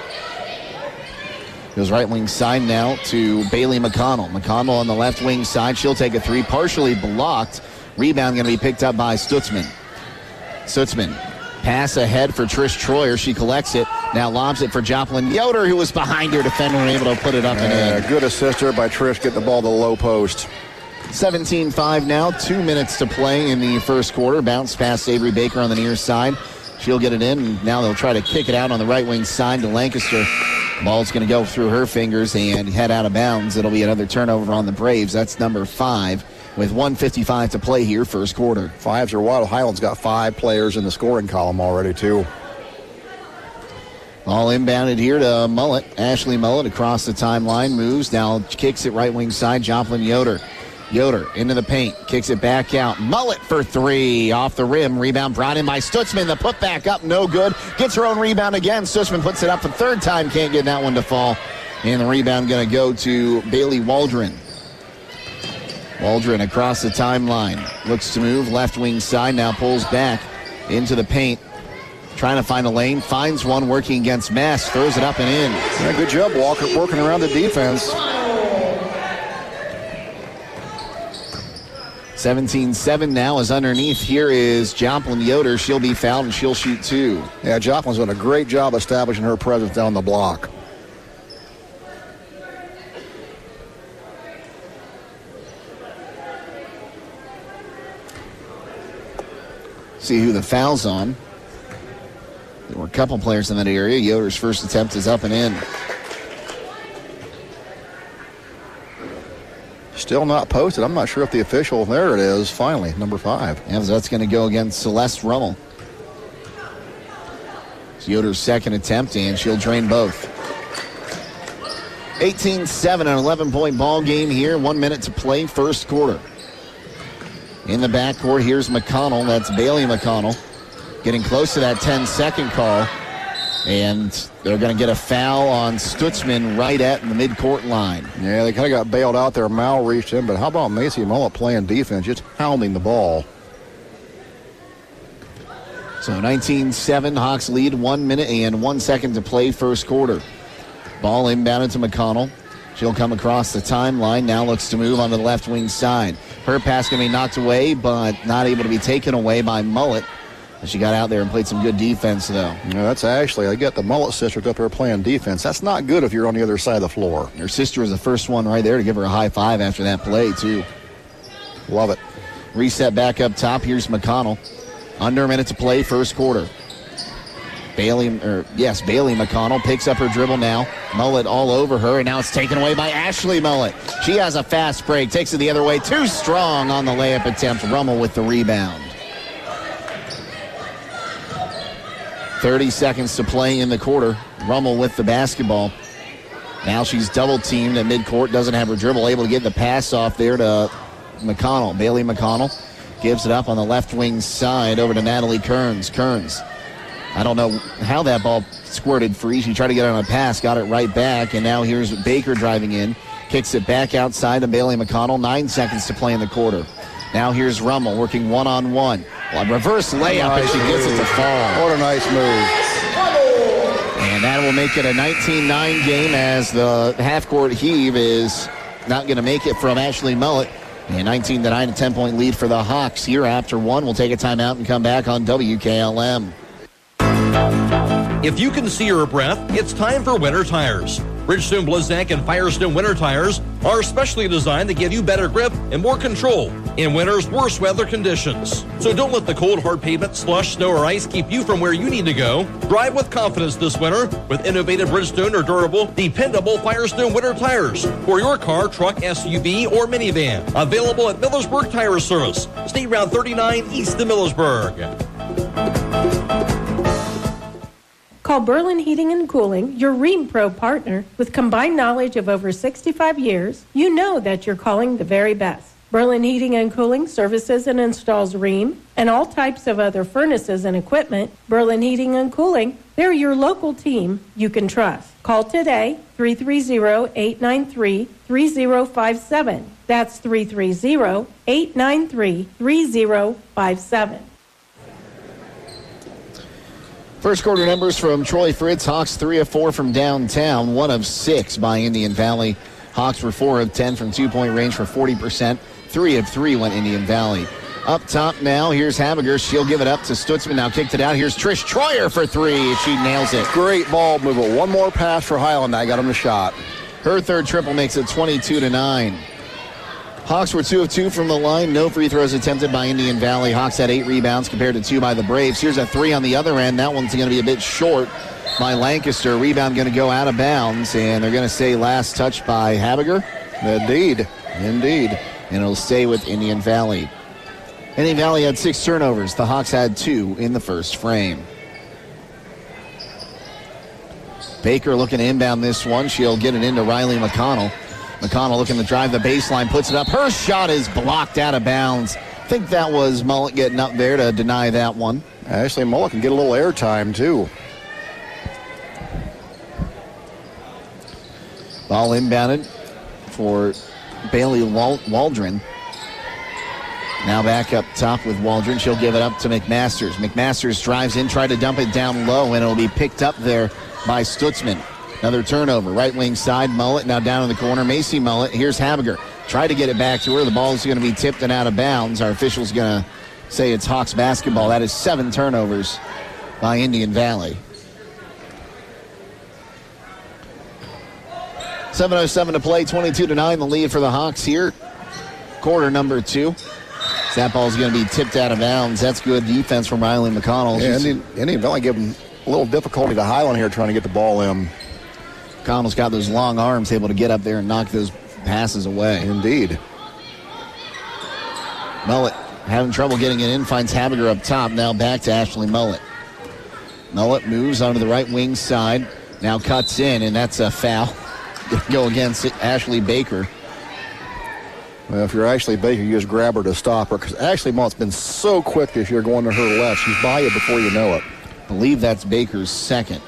Goes right wing side now to Bailey McConnell. McConnell on the left wing side. She'll take a three, partially blocked. Rebound going to be picked up by Stutzman. Stutzman. Pass ahead for Trish Troyer. She collects it. Now lobs it for Joplin Yoder, who was behind her defender and able to put it up and yeah, in. Good assist there by Trish. Get the ball to the low post. seventeen five now. Two minutes to play in the first quarter. Bounce past Avery Baker on the near side. She'll get it in. And now they'll try to kick it out on the right wing side to Lancaster. Ball's going to go through her fingers and head out of bounds. It'll be another turnover on the Braves. That's number five with one fifty-five to play here, first quarter. Fives are wild. Highland's got five players in the scoring column already, too. All inbounded here to Mullet. Ashley Mullet across the timeline. Moves. Now kicks it right wing side. Joplin Yoder. Yoder into the paint. Kicks it back out. Mullet for three. Off the rim. Rebound brought in by Stutzman. The put back up. No good. Gets her own rebound again. Stutzman puts it up for third time. Can't get that one to fall. And the rebound going to go to Bailey Waldron. Waldron across the timeline. Looks to move. Left wing side. Now pulls back into the paint. Trying to find a lane. Finds one working against Mass. Throws it up and in. Yeah, good job, Walker, working around the defense. seventeen seven now is underneath. Here is Joplin Yoder. She'll be fouled and she'll shoot two. Yeah, Joplin's done a great job establishing her presence down the block. See who the foul's on. There were a couple players in that area. Yoder's first attempt is up and in. Still not posted. I'm not sure if the official, there it is, finally, number five. And that's going to go against Celeste Rummel. It's Yoder's second attempt, and she'll drain both. eighteen seven, an eleven-point ball game here. One minute to play, first quarter. In the backcourt, here's McConnell. That's Bailey McConnell. Getting close to that ten-second call. And they're going to get a foul on Stutzman right at the midcourt line. Yeah, they kind of got bailed out there. Mal reached in, but how about Macy Mullet playing defense, just hounding the ball? So nineteen seven, Hawks lead, one minute and one second to play, first quarter. Ball inbounded to McConnell. She'll come across the timeline. Now looks to move onto the left wing side. Her pass going to be knocked away, but not able to be taken away by Mullet. She got out there and played some good defense, though. Yeah, that's Ashley. I get the Mullet sisters up there playing defense. That's not good if you're on the other side of the floor. Her sister was the first one right there to give her a high five after that play, too. Love it. Reset back up top. Here's McConnell. Under a minute to play, first quarter. Bailey, or yes, Bailey McConnell picks up her dribble now. Mullet all over her, and now it's taken away by Ashley Mullet. She has a fast break, takes it the other way. Too strong on the layup attempt. Rummel with the rebound. thirty seconds to play in the quarter. Rummel with the basketball. Now she's double-teamed at midcourt, doesn't have her dribble, able to get the pass off there to McConnell. Bailey McConnell gives it up on the left wing side over to Natalie Kearns. Kearns. I don't know how that ball squirted free. She tried to get on a pass, got it right back, and now here's Baker driving in. Kicks it back outside to Bailey McConnell. Nine seconds to play in the quarter. Now here's Rummel working one-on-one. Well, a reverse layup, nice and she gets move. It to fall. What a nice move. And that will make it a nineteen nine game as the half-court heave is not going to make it from Ashley Mullet. And nineteen to nine, a ten-point lead for the Hawks. Here after one, we'll take a timeout and come back on W K L M. If you can see your breath, it's time for winter tires. Bridgestone, Blizzak, and Firestone winter tires are specially designed to give you better grip and more control in winter's worst weather conditions. So don't let the cold, hard pavement, slush, snow, or ice keep you from where you need to go. Drive with confidence this winter with innovative Bridgestone or durable, dependable Firestone winter tires for your car, truck, S U V, or minivan. Available at Millersburg Tire Service, State Route thirty-nine east of Millersburg. Call Berlin Heating and Cooling, your Rheem Pro partner. With combined knowledge of over sixty-five years, you know that you're calling the very best. Berlin Heating and Cooling services and installs Rheem and all types of other furnaces and equipment. Berlin Heating and Cooling, they're your local team you can trust. Call today, three three zero, eight nine three, three zero five seven. That's three three zero, eight nine three, three zero five seven. First quarter numbers from Troy Fritz. Hawks three of four from downtown, one of six by Indian Valley. Hawks were four of ten from two-point range for forty percent. three of three went Indian Valley. Up top now, here's Habiger. She'll give it up to Stutzman. Now kicked it out. Here's Trish Troyer for three. She nails it. Great ball movement. One more pass for Highland. I got him the shot. Her third triple makes it twenty-two to nine. Hawks were two of two from the line. No free throws attempted by Indian Valley. Hawks had eight rebounds compared to two by the Braves. Here's a three on the other end. That one's going to be a bit short by Lancaster. Rebound going to go out of bounds, and they're going to say last touch by Habiger. Indeed. Indeed. And it'll stay with Indian Valley. Indian Valley had six turnovers. The Hawks had two in the first frame. Baker looking to inbound this one. She'll get it into Riley McConnell. McConnell looking to drive the baseline, puts it up. Her shot is blocked out of bounds. I think that was Mullet getting up there to deny that one. Actually, Mullet can get a little air time, too. Ball inbounded for Bailey Wal- Waldron. Now back up top with Waldron. She'll give it up to McMasters. McMasters drives in, tried to dump it down low, and it'll be picked up there by Stutzman. Another turnover. Right wing side, Mullet now down in the corner. Macy Mullet. Here's Habiger. Tried to get it back to her. The ball's going to be tipped and out of bounds. Our official's going to say it's Hawks basketball. That is seven turnovers by Indian Valley. seven oh seven to play, twenty-two to nine. The lead for the Hawks here. Quarter number two. That ball's going to be tipped out of bounds. That's good defense from Riley McConnell. Yeah, Indian, Indian Valley giving a little difficulty to Highland here trying to get the ball in. McConnell's got those long arms, able to get up there and knock those passes away. Indeed. Mullet having trouble getting it in, finds Habiger up top. Now back to Ashley Mullet. Mullet moves onto the right wing side. Now cuts in, and that's a foul. Go against Ashley Baker. Well, if you're Ashley Baker, you just grab her to stop her, because Ashley Mullet's been so quick this year going to her left. She's by you before you know it. I believe that's Baker's second.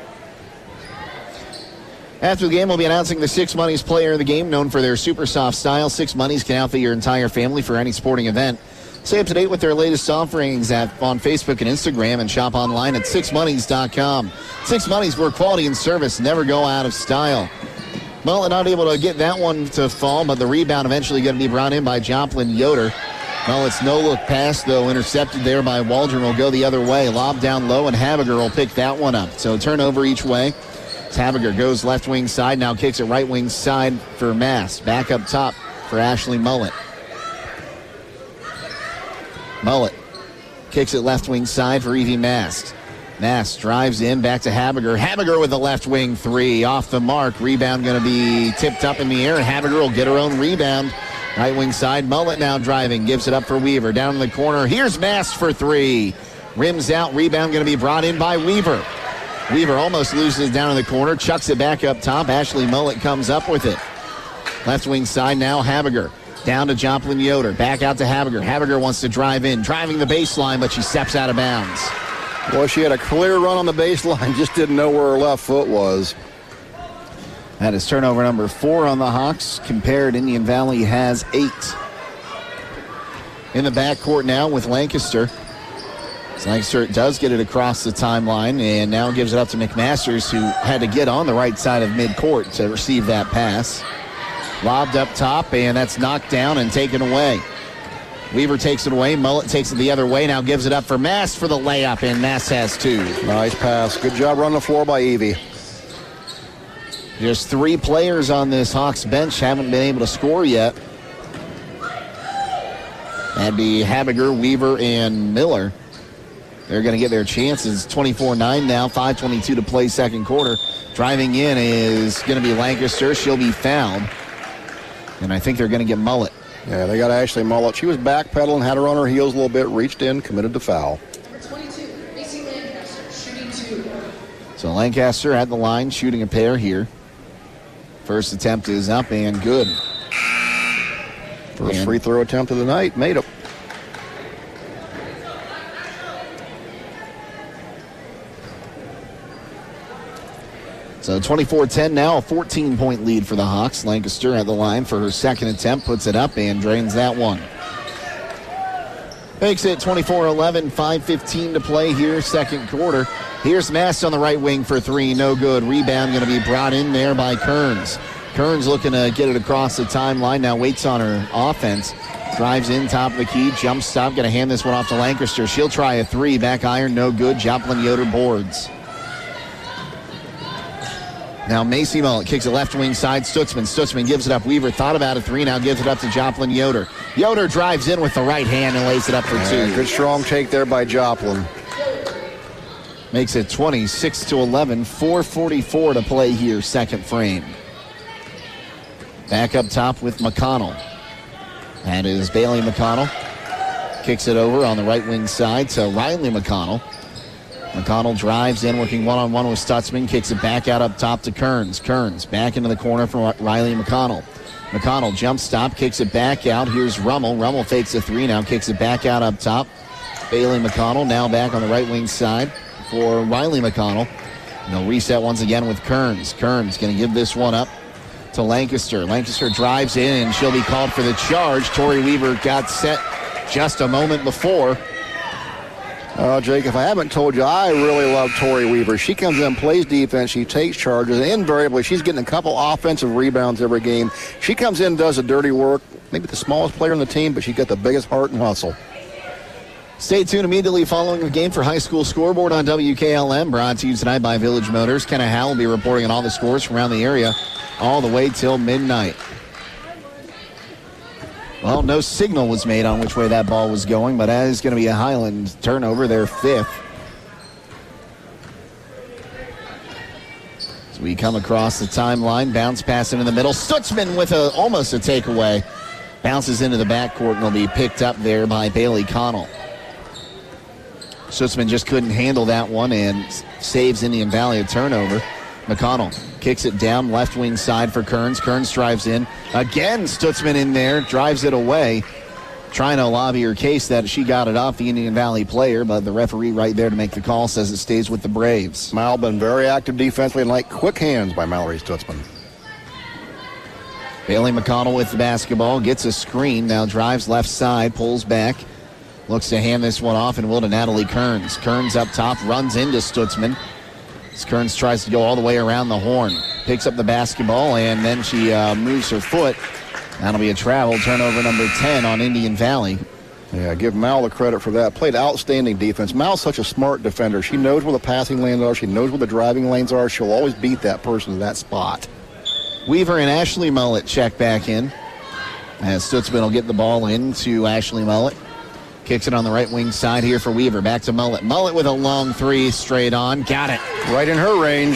After the game, we'll be announcing the Six Monies player of the game, known for their super soft style. Six Monies can outfit your entire family for any sporting event. Stay up to date with their latest offerings at, on Facebook and Instagram, and shop online at six monies dot com. Six Monies, where quality and service never go out of style. Mullet not able to get that one to fall, but the rebound eventually going to be brought in by Joplin Yoder. Mullet's no-look pass, though, intercepted there by Waldron, will go the other way. Lob down low, and Habiger will pick that one up. So turnover each way. Habiger goes left wing side, now kicks it right wing side for Mass. Back up top for Ashley Mullet. Mullet kicks it left wing side for Evie Mast. Mass drives in, back to Habiger. Habiger with the left wing three. Off the mark. Rebound going to be tipped up in the air, and Habiger will get her own rebound. Right wing side. Mullet now driving. Gives it up for Weaver. Down in the corner. Here's Mass for three. Rims out. Rebound going to be brought in by Weaver. Weaver almost loses down in the corner. Chucks it back up top. Ashley Mullet comes up with it. Left wing side now. Habiger. Down to Joplin Yoder. Back out to Habiger. Habiger wants to drive in. Driving the baseline, but she steps out of bounds. Well, she had a clear run on the baseline, just didn't know where her left foot was. That is turnover number four on the Hawks. Compared, Indian Valley has eight. In the backcourt now with Lancaster. Lancaster does get it across the timeline and now gives it up to McMasters, who had to get on the right side of midcourt to receive that pass. Lobbed up top, and that's knocked down and taken away. Weaver takes it away. Mullet takes it the other way. Now gives it up for Mass for the layup, and Mass has two. Nice pass. Good job running the floor by Evie. Just three players on this Hawks bench haven't been able to score yet. That'd be Habiger, Weaver, and Miller. They're going to get their chances. twenty-four nine now, five twenty-two to play second quarter. Driving in is going to be Lancaster. She'll be fouled. And I think they're going to get Mullet. Yeah, they got Ashley Mullet. She was backpedaling, had her on her heels a little bit, reached in, committed the foul. So Lancaster at the line, shooting a pair here. First attempt is up and good. First and free throw attempt of the night, made it. So twenty-four ten now, a fourteen-point lead for the Hawks. Lancaster at the line for her second attempt, puts it up and drains that one. Makes it twenty-four eleven, five fifteen to play here, second quarter. Here's Mass on the right wing for three, no good. Rebound going to be brought in there by Kearns. Kearns looking to get it across the timeline, now waits on her offense. Drives in, top of the key, jump stop, going to hand this one off to Lancaster. She'll try a three, back iron, no good. Joplin Yoder boards. Now Macy Mullet kicks it left wing side. Stutzman. Stutzman gives it up. Weaver thought about a three. Now gives it up to Joplin Yoder. Yoder drives in with the right hand and lays it up for yeah, two. Good strong take there by Joplin. Makes it twenty-six to eleven. four forty-four to play here, second frame. Back up top with McConnell. That is Bailey McConnell. Kicks it over on the right wing side to Riley McConnell. McConnell drives in, working one-on-one with Stutzman, kicks it back out up top to Kearns. Kearns back into the corner for Riley McConnell. McConnell jump stop, kicks it back out. Here's Rummel. Rummel fakes a three now, kicks it back out up top. Bailey McConnell now back on the right wing side for Riley McConnell. And they'll reset once again with Kearns. Kearns going to give this one up to Lancaster. Lancaster drives in, and she'll be called for the charge. Tori Weaver got set just a moment before. Uh, Jake, if I haven't told you, I really love Tori Weaver. She comes in, plays defense, she takes charges, and invariably she's getting a couple offensive rebounds every game. She comes in, does the dirty work, maybe the smallest player on the team, but she's got the biggest heart and hustle. Stay tuned immediately following the game for High School Scoreboard on W K L M, brought to you tonight by Village Motors. Kenna Howell will be reporting on all the scores from around the area all the way till midnight. Well, no signal was made on which way that ball was going, but that is going to be a Highland turnover, their fifth. So we come across the timeline, bounce pass into the middle. Stutzman with a almost a takeaway. Bounces into the backcourt and will be picked up there by Bailey Connell. Stutzman just couldn't handle that one and saves Indian Valley a turnover. McConnell kicks it down left wing side for Kearns. Kearns drives in. Again, Stutzman in there, drives it away. Trying to lobby her case that she got it off the Indian Valley player, but the referee right there to make the call says it stays with the Braves. Mal been very active defensively and like quick hands by Mallory Stutzman. Bailey McConnell with the basketball, gets a screen, now drives left side, pulls back. Looks to hand this one off and will to Natalie Kearns. Kearns up top, runs into Stutzman. Kearns tries to go all the way around the horn. Picks up the basketball, and then she uh, moves her foot. That'll be a travel. Turnover number ten on Indian Valley. Yeah, give Mal the credit for that. Played outstanding defense. Mal's such a smart defender. She knows where the passing lanes are. She knows where the driving lanes are. She'll always beat that person in that spot. Weaver and Ashley Mullet check back in, as Stutzman will get the ball in to Ashley Mullet. Kicks it on the right wing side here for Weaver. Back to Mullet. Mullet with a long three straight on. Got it. Right in her range.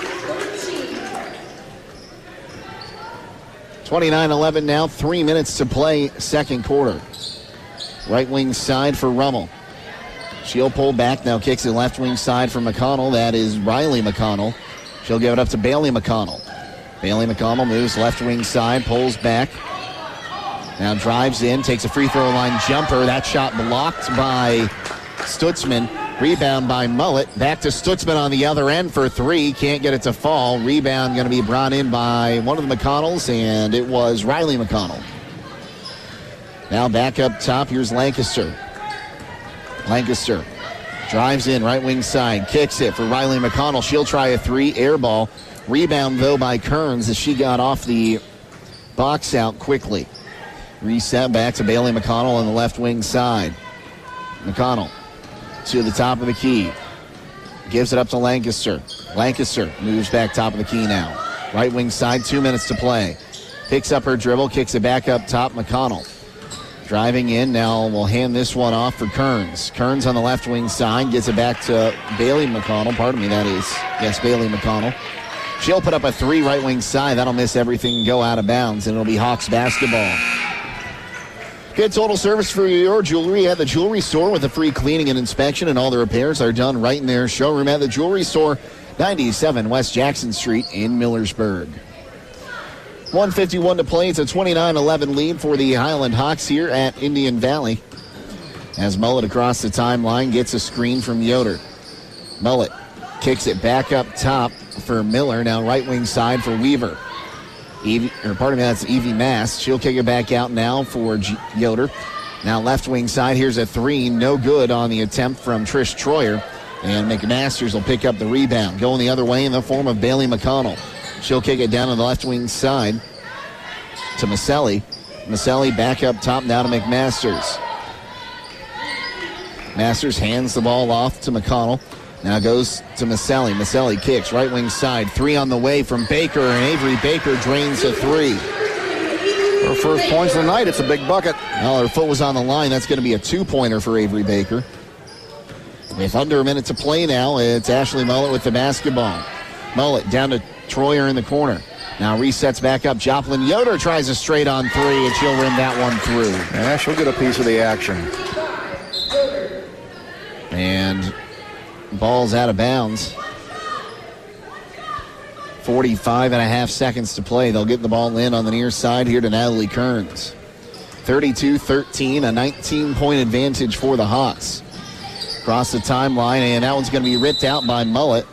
twenty-nine eleven now. Three minutes to play second quarter. Right wing side for Rummel. She'll pull back. Now kicks it left wing side for McConnell. That is Riley McConnell. She'll give it up to Bailey McConnell. Bailey McConnell moves left wing side. Pulls back. Now drives in, takes a free throw line jumper. That shot blocked by Stutzman. Rebound by Mullet. Back to Stutzman on the other end for three. Can't get it to fall. Rebound going to be brought in by one of the McConnells, and it was Riley McConnell. Now back up top. Here's Lancaster. Lancaster drives in, right wing side. Kicks it for Riley McConnell. She'll try a three. Air ball. Rebound, though, by Kearns as she got off the box out quickly. Reset back to Bailey McConnell on the left wing side. McConnell to the top of the key. Gives it up to Lancaster. Lancaster moves back top of the key now. Right wing side, two minutes to play. Picks up her dribble, kicks it back up top. McConnell driving in. Now we'll hand this one off for Kearns. Kearns on the left wing side. Gets it back to Bailey McConnell. Pardon me, that is, yes, Bailey McConnell. She'll put up a three right wing side. That'll miss everything and go out of bounds, and it'll be Hawks basketball. Get total service for your jewelry at the jewelry store with a free cleaning and inspection, and all the repairs are done right in their showroom at the jewelry store, ninety-seven West Jackson Street in Millersburg. one fifty-one to play. It's a twenty-nine eleven lead for the Highland Hawks here at Indian Valley. As Mullet across the timeline gets a screen from Yoder. Mullet kicks it back up top for Miller. Now right wing side for Weaver. Evie, or pardon me, that's Evie Mast. She'll kick it back out now for G- Yoder. Now left wing side, here's a three. No good on the attempt from Trish Troyer. And McMasters will pick up the rebound. Going the other way in the form of Bailey McConnell. She'll kick it down on the left wing side to Maselli. Maselli back up top now to McMasters. Masters hands the ball off to McConnell. Now goes to Maselli. Maselli kicks right wing side. Three on the way from Baker, and Avery Baker drains a three. Her first points of the night. It's a big bucket. Well, her foot was on the line. That's going to be a two-pointer for Avery Baker. With under a minute to play now, it's Ashley Mullet with the basketball. Mullet down to Troyer in the corner. Now resets back up. Joplin Yoder tries a straight on three, and she'll rim that one through. Yeah, she'll get a piece of the action. And ball's out of bounds. forty-five and a half seconds to play. They'll get the ball in on the near side here to Natalie Kearns. thirty-two thirteen, a nineteen-point advantage for the Hawks. Across the timeline, and that one's going to be ripped out by Mullet.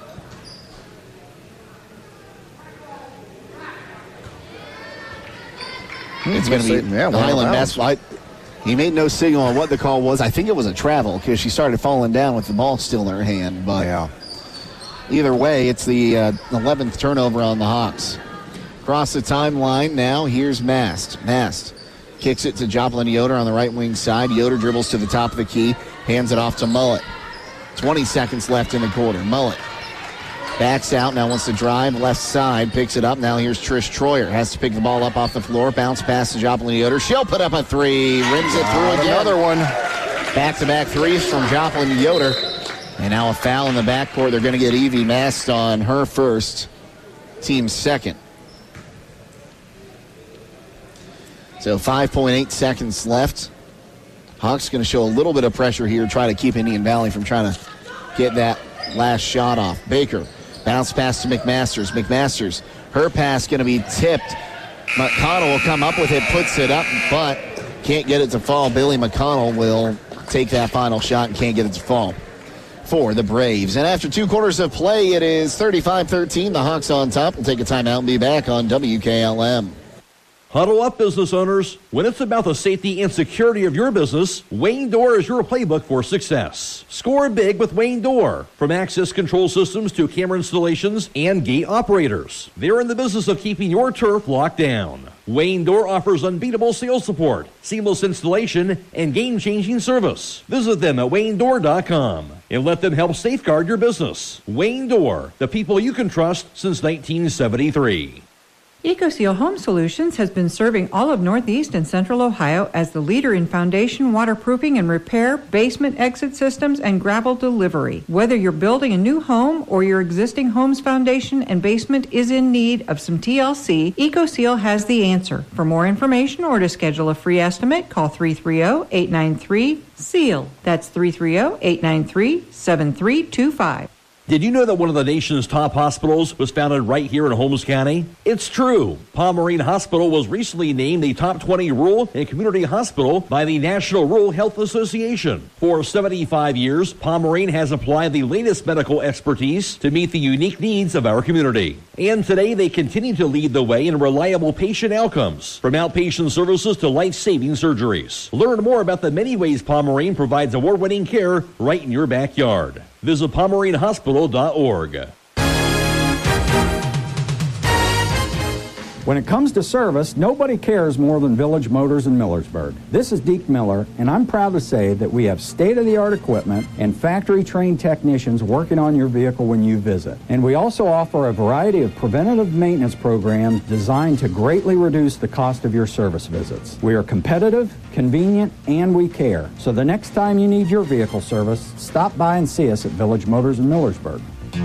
It's going to be yeah, the Highland basketball. He made no signal on what the call was. I think it was a travel because she started falling down with the ball still in her hand. But yeah. Either way, it's the uh, eleventh turnover on the Hawks. Across the timeline now, here's Mast. Mast kicks it to Joplin Yoder on the right wing side. Yoder dribbles to the top of the key, hands it off to Mullet. twenty seconds left in the quarter. Mullet backs out, now wants to drive left side, picks it up. Now here's Trish Troyer. Has to pick the ball up off the floor. Bounce pass to Joplin Yoder. She'll put up a three. Rims it through again. Another one. Back-to-back threes from Joplin Yoder. And now a foul in the backcourt. They're going to get Evie Mast on her first, team second. So five point eight seconds left. Hawks going to show a little bit of pressure here, try to keep Indian Valley from trying to get that last shot off. Baker, bounce pass to McMasters. McMasters, her pass going to be tipped. McConnell will come up with it, puts it up, but can't get it to fall. Billy McConnell will take that final shot and can't get it to fall for the Braves. And after two quarters of play, it is thirty-five thirteen. The Hawks on top. We'll take a timeout and be back on W K L M. Huddle up, business owners. When it's about the safety and security of your business, Wayne Door is your playbook for success. Score big with Wayne Door. From access control systems to camera installations and gate operators, they're in the business of keeping your turf locked down. Wayne Door offers unbeatable sales support, seamless installation, and game-changing service. Visit them at wayne door dot com and let them help safeguard your business. Wayne Door, the people you can trust since nineteen seventy-three. EcoSeal Home Solutions has been serving all of Northeast and Central Ohio as the leader in foundation waterproofing and repair, basement exit systems, and gravel delivery. Whether you're building a new home or your existing home's foundation and basement is in need of some T L C, EcoSeal has the answer. For more information or to schedule a free estimate, call three three zero, eight nine three, S E A L. That's three three zero, eight nine three, seven three two five. Did you know that one of the nation's top hospitals was founded right here in Holmes County? It's true. Pomerene Hospital was recently named the top twenty rural and community hospital by the National Rural Health Association. For seventy-five years, Pomerene has applied the latest medical expertise to meet the unique needs of our community. And today they continue to lead the way in reliable patient outcomes, from outpatient services to life-saving surgeries. Learn more about the many ways Pomerene provides award-winning care right in your backyard. Visit pomerene hospital dot org. When it comes to service, nobody cares more than Village Motors in Millersburg. This is Deke Miller, and I'm proud to say that we have state-of-the-art equipment and factory-trained technicians working on your vehicle when you visit. And we also offer a variety of preventative maintenance programs designed to greatly reduce the cost of your service visits. We are competitive, convenient, and we care. So the next time you need your vehicle service, stop by and see us at Village Motors in Millersburg.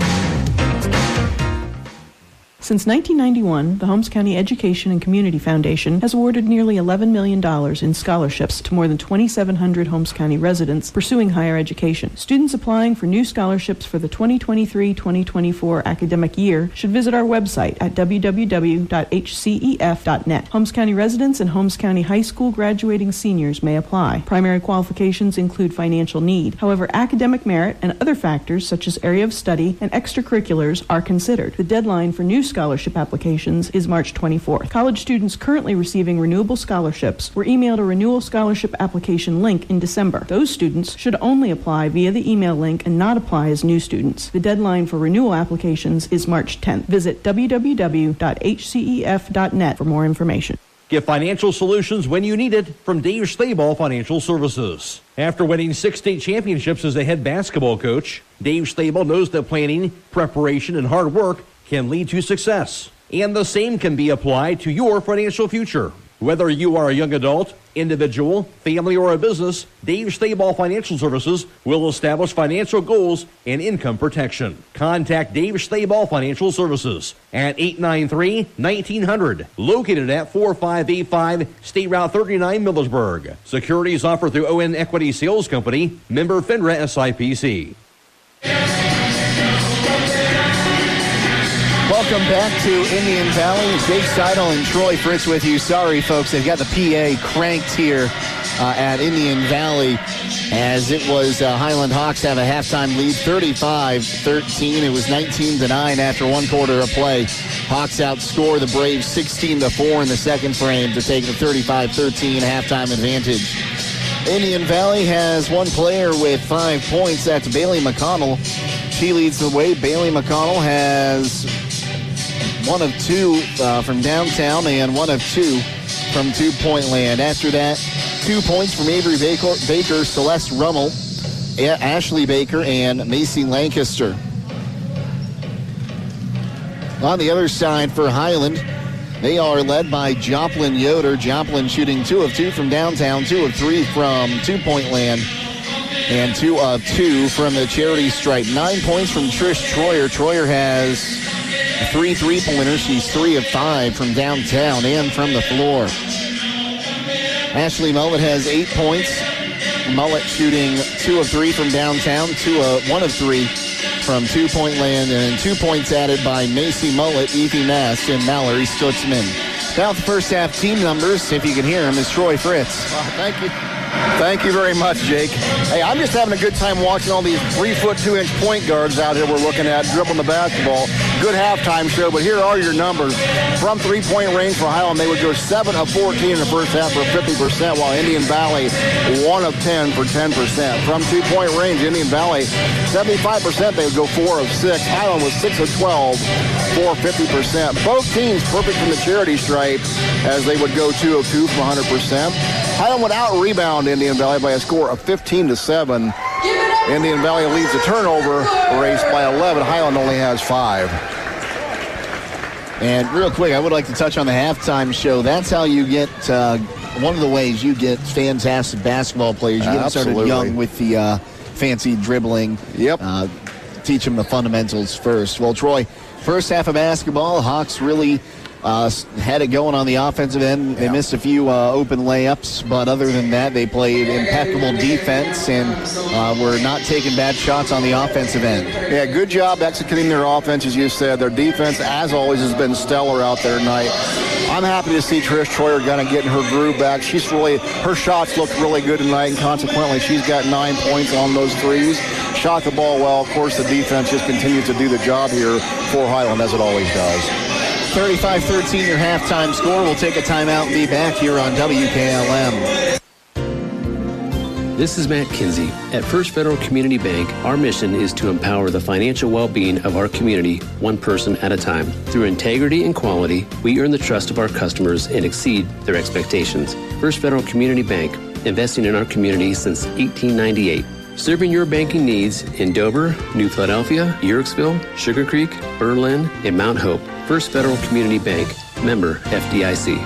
Since nineteen ninety-one, the Holmes County Education and Community Foundation has awarded nearly eleven million dollars in scholarships to more than twenty-seven hundred Holmes County residents pursuing higher education. Students applying for new scholarships for the twenty twenty-three twenty twenty-four academic year should visit our website at w w w dot h c e f dot net. Holmes County residents and Holmes County High School graduating seniors may apply. Primary qualifications include financial need. However, academic merit and other factors such as area of study and extracurriculars are considered. The deadline for new scholarships Scholarship applications is March twenty-fourth. College students currently receiving renewable scholarships were emailed a renewal scholarship application link in December. Those students should only apply via the email link and not apply as new students. The deadline for renewal applications is March tenth. Visit w w w dot h c e f dot net for more information. Get financial solutions when you need it from Dave Stayball Financial Services. After winning six state championships as a head basketball coach, Dave Stayball knows that planning, preparation, and hard work can lead to success. And the same can be applied to your financial future. Whether you are a young adult, individual, family, or a business, Dave Stayball Financial Services will establish financial goals and income protection. Contact Dave Stayball Financial Services at eight nine three, nineteen hundred, located at four five eight five State Route thirty-nine, Millersburg. Securities offered through O N Equity Sales Company, member FINRA S I P C. Welcome back to Indian Valley. Jake Seidel and Troy Fritz with you. Sorry, folks, they've got the P A cranked here uh, at Indian Valley as it was uh, Highland Hawks have a halftime lead, thirty-five thirteen. It was nineteen to nine after one quarter of play. Hawks outscore the Braves sixteen to four in the second frame to take the thirty-five thirteen halftime advantage. Indian Valley has one player with five points. That's Bailey McConnell. She leads the way. Bailey McConnell has one of two uh, from downtown and one of two from two-point land. After that, two points from Avery Baker, Baker Celeste Rummel, a- Ashley Baker, and Macy Lancaster. On the other side for Highland, they are led by Joplin Yoder. Joplin shooting two of two from downtown, two of three from two-point land, and two of two from the charity stripe. Nine points from Trish Troyer. Troyer has three three-pointers. She's three of five from downtown and from the floor. Ashley Mullet has eight points. Mullet shooting two of three from downtown, two of one of three from two-point land, and two points added by Macy Mullet, Evie Mast, and Mallory Stutzman. Now the first half team numbers, if you can hear them, is Troy Fritz. Well, thank you. Thank you very much, Jake. Hey, I'm just having a good time watching all these three-foot, two-inch point guards out here we're looking at dribbling the basketball. Good halftime show, but here are your numbers. From three-point range for Highland, they would go seven of fourteen in the first half for fifty percent, while Indian Valley, one of ten for ten percent. From two-point range, Indian Valley, seventy-five percent, they would go four of six. Highland was six of twelve for fifty percent. Both teams perfect from the charity stripe, as they would go two of two from one hundred percent. Highland would out-rebound Indian Valley by a score of fifteen to seven. Indian Valley leads the turnover race by eleven. Highland only has five. And real quick, I would like to touch on the halftime show. That's how you get, uh, one of the ways you get fantastic basketball players. You get them started young with the uh, fancy dribbling. Yep. Uh, teach them the fundamentals first. Well, Troy, first half of basketball, Hawks really uh, had it going on the offensive end. They yeah. missed a few uh, open layups, but other than that, they played impeccable defense and uh, were not taking bad shots on the offensive end. Yeah, good job executing their offense, as you said. Their defense, as always, has been stellar out there tonight. I'm happy to see Trish Troyer kind of getting her groove back. She's really, her shots look really good tonight, and consequently, she's got nine points on those threes. Shot the ball well. Of course, the defense just continues to do the job here for Highland, as it always does. thirty-five thirteen your halftime score. We'll take a timeout and be back here on W K L M. This is Matt Kinsey. At First Federal Community Bank, our mission is to empower the financial well-being of our community, one person at a time. Through integrity and quality, we earn the trust of our customers and exceed their expectations. First Federal Community Bank, investing in our community since eighteen ninety-eight. Serving your banking needs in Dover, New Philadelphia, Yerkesville, Sugar Creek, Berlin, and Mount Hope. First Federal Community Bank, member F D I C.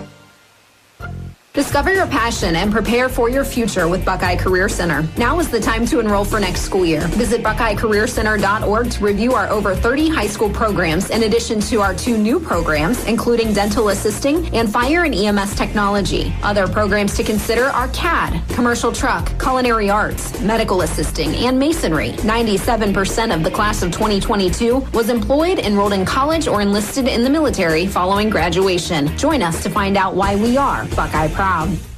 Discover your passion and prepare for your future with Buckeye Career Center. Now is the time to enroll for next school year. Visit buckeye career center dot org to review our over thirty high school programs in addition to our two new programs, including dental assisting and fire and E M S technology. Other programs to consider are C A D, commercial truck, culinary arts, medical assisting, and masonry. ninety-seven percent of the class of twenty twenty-two was employed, enrolled in college, or enlisted in the military following graduation. Join us to find out why we are Buckeye Proud.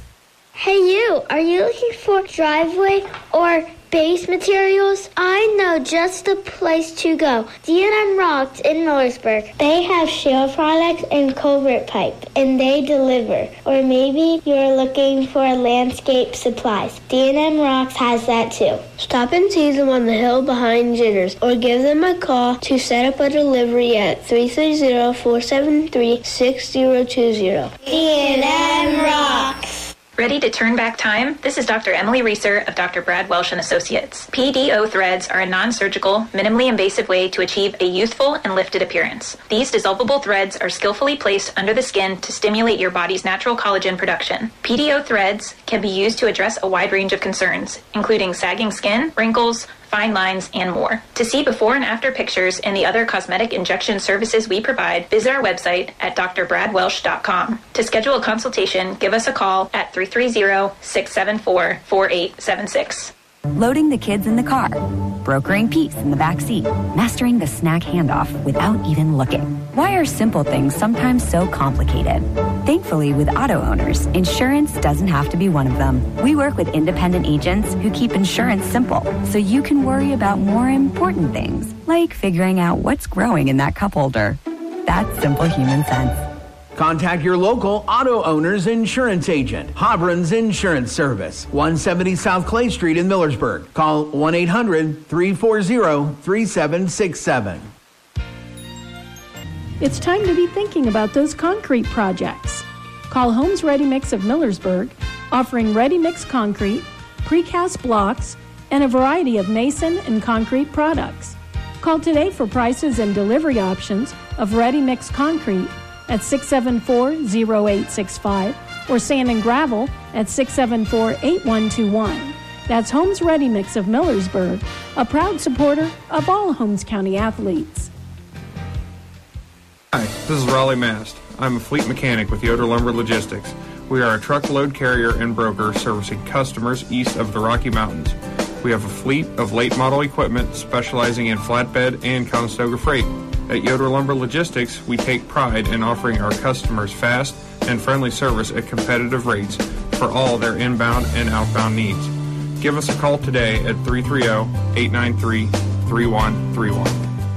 Hey you, are you looking for driveway or base materials? I know just the place to go. D and M Rocks in Millersburg. They have shale products and culvert pipe, and they deliver. Or maybe you're looking for landscape supplies. D and M Rocks has that too. Stop and see them on the hill behind Jitters, or give them a call to set up a delivery at three three zero, four seven three, six zero two zero. D and M Rocks. Ready to turn back time? This is Doctor Emily Reeser of Doctor Brad Welsh and Associates. P D O threads are a non-surgical, minimally invasive way to achieve a youthful and lifted appearance. These dissolvable threads are skillfully placed under the skin to stimulate your body's natural collagen production. P D O threads can be used to address a wide range of concerns, including sagging skin, wrinkles, fine lines, and more. To see before and after pictures and the other cosmetic injection services we provide, visit our website at d r brad welsh dot com. To schedule a consultation, give us a call at three three zero, six seven four, four eight seven six. Loading the kids in the car, brokering peace in the back seat, mastering the snack handoff without even looking. Why are simple things sometimes so complicated? Thankfully, with auto owners, insurance doesn't have to be one of them. We work with independent agents who keep insurance simple, so you can worry about more important things, like figuring out what's growing in that cup holder. That's simple human sense. Contact your local auto owner's insurance agent, Hobron's Insurance Service, one seventy South Clay Street in Millersburg. Call one eight hundred, three four zero, three seven six seven. It's time to be thinking about those concrete projects. Call Homes Ready Mix of Millersburg, offering ready mix concrete, precast blocks, and a variety of mason and concrete products. Call today for prices and delivery options of ready mix concrete at six seven four, zero eight six five or sand and gravel at six seven four, eight one two one. That's Homes Ready Mix of Millersburg, a proud supporter of all Holmes County athletes. Hi, this is Raleigh Mast. I'm a fleet mechanic with Yoder Lumber Logistics. We are a truckload carrier and broker servicing customers east of the Rocky Mountains. We have a fleet of late model equipment specializing in flatbed and Conestoga freight. At Yoder Lumber Logistics, we take pride in offering our customers fast and friendly service at competitive rates for all their inbound and outbound needs. Give us a call today at three three zero, eight nine three, three one three one.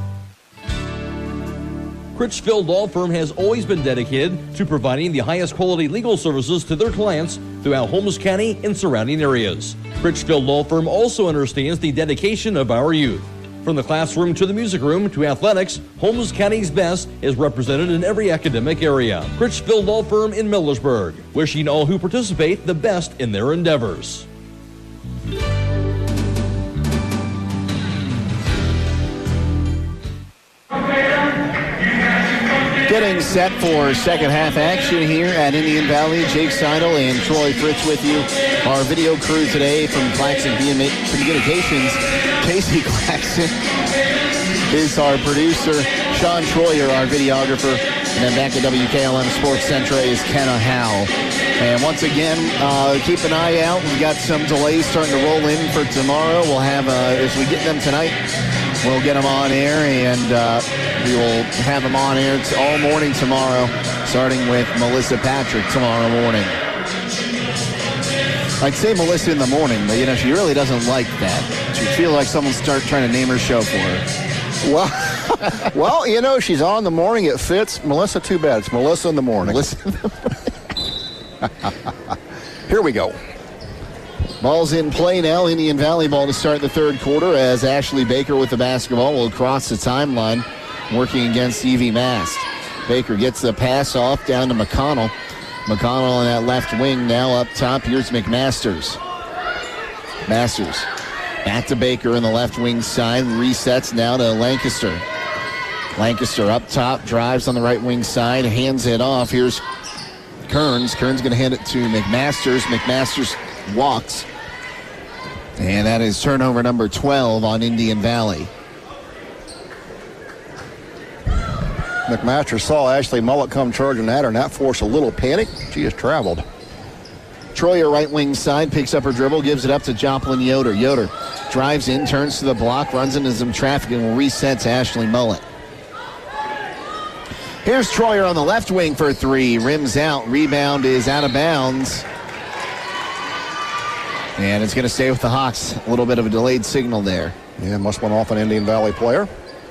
Critchfield Law Firm has always been dedicated to providing the highest quality legal services to their clients throughout Holmes County and surrounding areas. Critchfield Law Firm also understands the dedication of our youth. From the classroom to the music room to athletics, Holmes County's best is represented in every academic area. Critchfield Law Firm in Millersburg, wishing all who participate the best in their endeavors. Getting set for second half action here at Indian Valley. Jake Seidel and Troy Fritz with you. Our video crew today from Claxon Communications. Casey Claxon is our producer. Sean Troyer, our videographer. And then back at W K L M Sports Central is Kenna Howell. And once again, uh, keep an eye out. We've got some delays starting to roll in for tomorrow. We'll have, uh, as we get them tonight, we'll get them on air, and uh, we will have them on air t- all morning tomorrow, starting with Melissa Patrick tomorrow morning. I'd say Melissa in the morning, but, you know, she really doesn't like that. She feel like someone start trying to name her show for her. Well, well, you know, she's on the morning. It fits. Melissa, too bad. It's Melissa in the morning. Melissa in the morning. Here we go. Ball's in play now. Indian Valley ball to start the third quarter as Ashley Baker with the basketball will cross the timeline, working against Evie Mast. Baker gets the pass off down to McConnell. McConnell on that left wing now up top. Here's McMasters. Masters back to Baker in the left wing side. Resets now to Lancaster. Lancaster up top, drives on the right wing side, hands it off. Here's Kearns. Kearns going to hand it to McMasters. McMasters walks. And that is turnover number twelve on Indian Valley. McMaster saw Ashley Mullet come charging at her, and that forced a little panic. She just traveled. Troyer right wing side, picks up her dribble, gives it up to Joplin Yoder. Yoder drives in, turns to the block, runs into some traffic, and will reset to Ashley Mullet. Here's Troyer on the left wing for three. Rims out. Rebound is out of bounds. And it's going to stay with the Hawks. A little bit of a delayed signal there. Yeah, must have went off an Indian Valley player.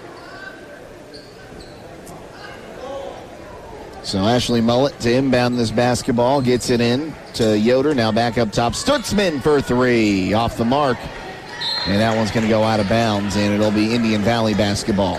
So Ashley Mullet to inbound this basketball. Gets it in to Yoder. Now back up top. Stutzman for three. Off the mark. And that one's going to go out of bounds. And it'll be Indian Valley basketball.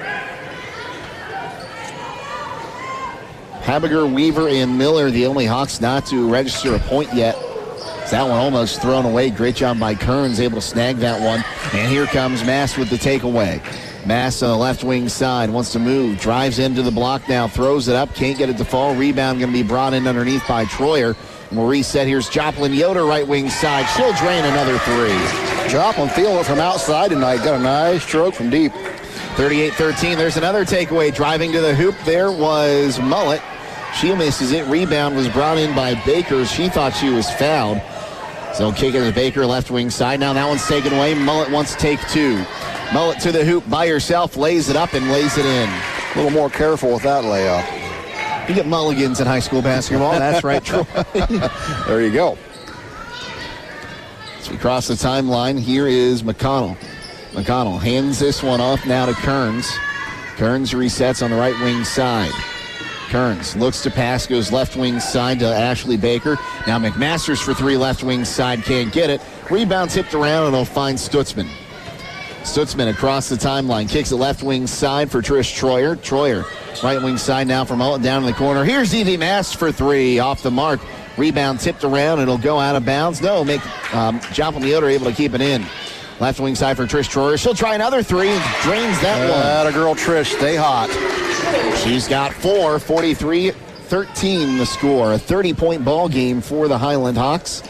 Habiger, Weaver, and Miller, the only Hawks not to register a point yet. That one almost thrown away. Great job by Kearns, able to snag that one. And here comes Mass with the takeaway. Mass on the left wing side, wants to move, drives into the block now, throws it up, can't get it to fall. Rebound going to be brought in underneath by Troyer. And we'll reset. Here's Joplin Yoder, right wing side. She'll drain another three. Joplin feeling it from outside tonight. Got a nice stroke from deep. thirty-eight thirteen. There's another takeaway. Driving to the hoop there was Mullet. She misses it. Rebound was brought in by Baker. She thought she was fouled. So kick it to Baker, left wing side. Now that one's taken away. Mullet wants to take two. Mullet to the hoop by herself, lays it up and lays it in. A little more careful with that layup. You get mulligans in high school basketball. That's right, Troy. There you go. As we cross the timeline, here is McConnell. McConnell hands this one off now to Kearns. Kearns resets on the right wing side. Kearns looks to pass, goes left wing side to Ashley Baker. Now McMasters for three, left wing side, can't get it. Rebound tipped around and it'll find Stutzman. Stutzman across the timeline, kicks it left wing side for Trish Troyer. Troyer, right wing side now for Mullet, down in the corner. Here's Evie Mast for three, off the mark. Rebound tipped around, it'll go out of bounds. No, make um, Joplin Yoder able to keep it in. Left wing side for Trish Troyer. She'll try another three, drains that uh, one. Atta girl Trish, stay hot. She's got four, forty-three thirteen the score. A thirty-point ball game for the Highland Hawks.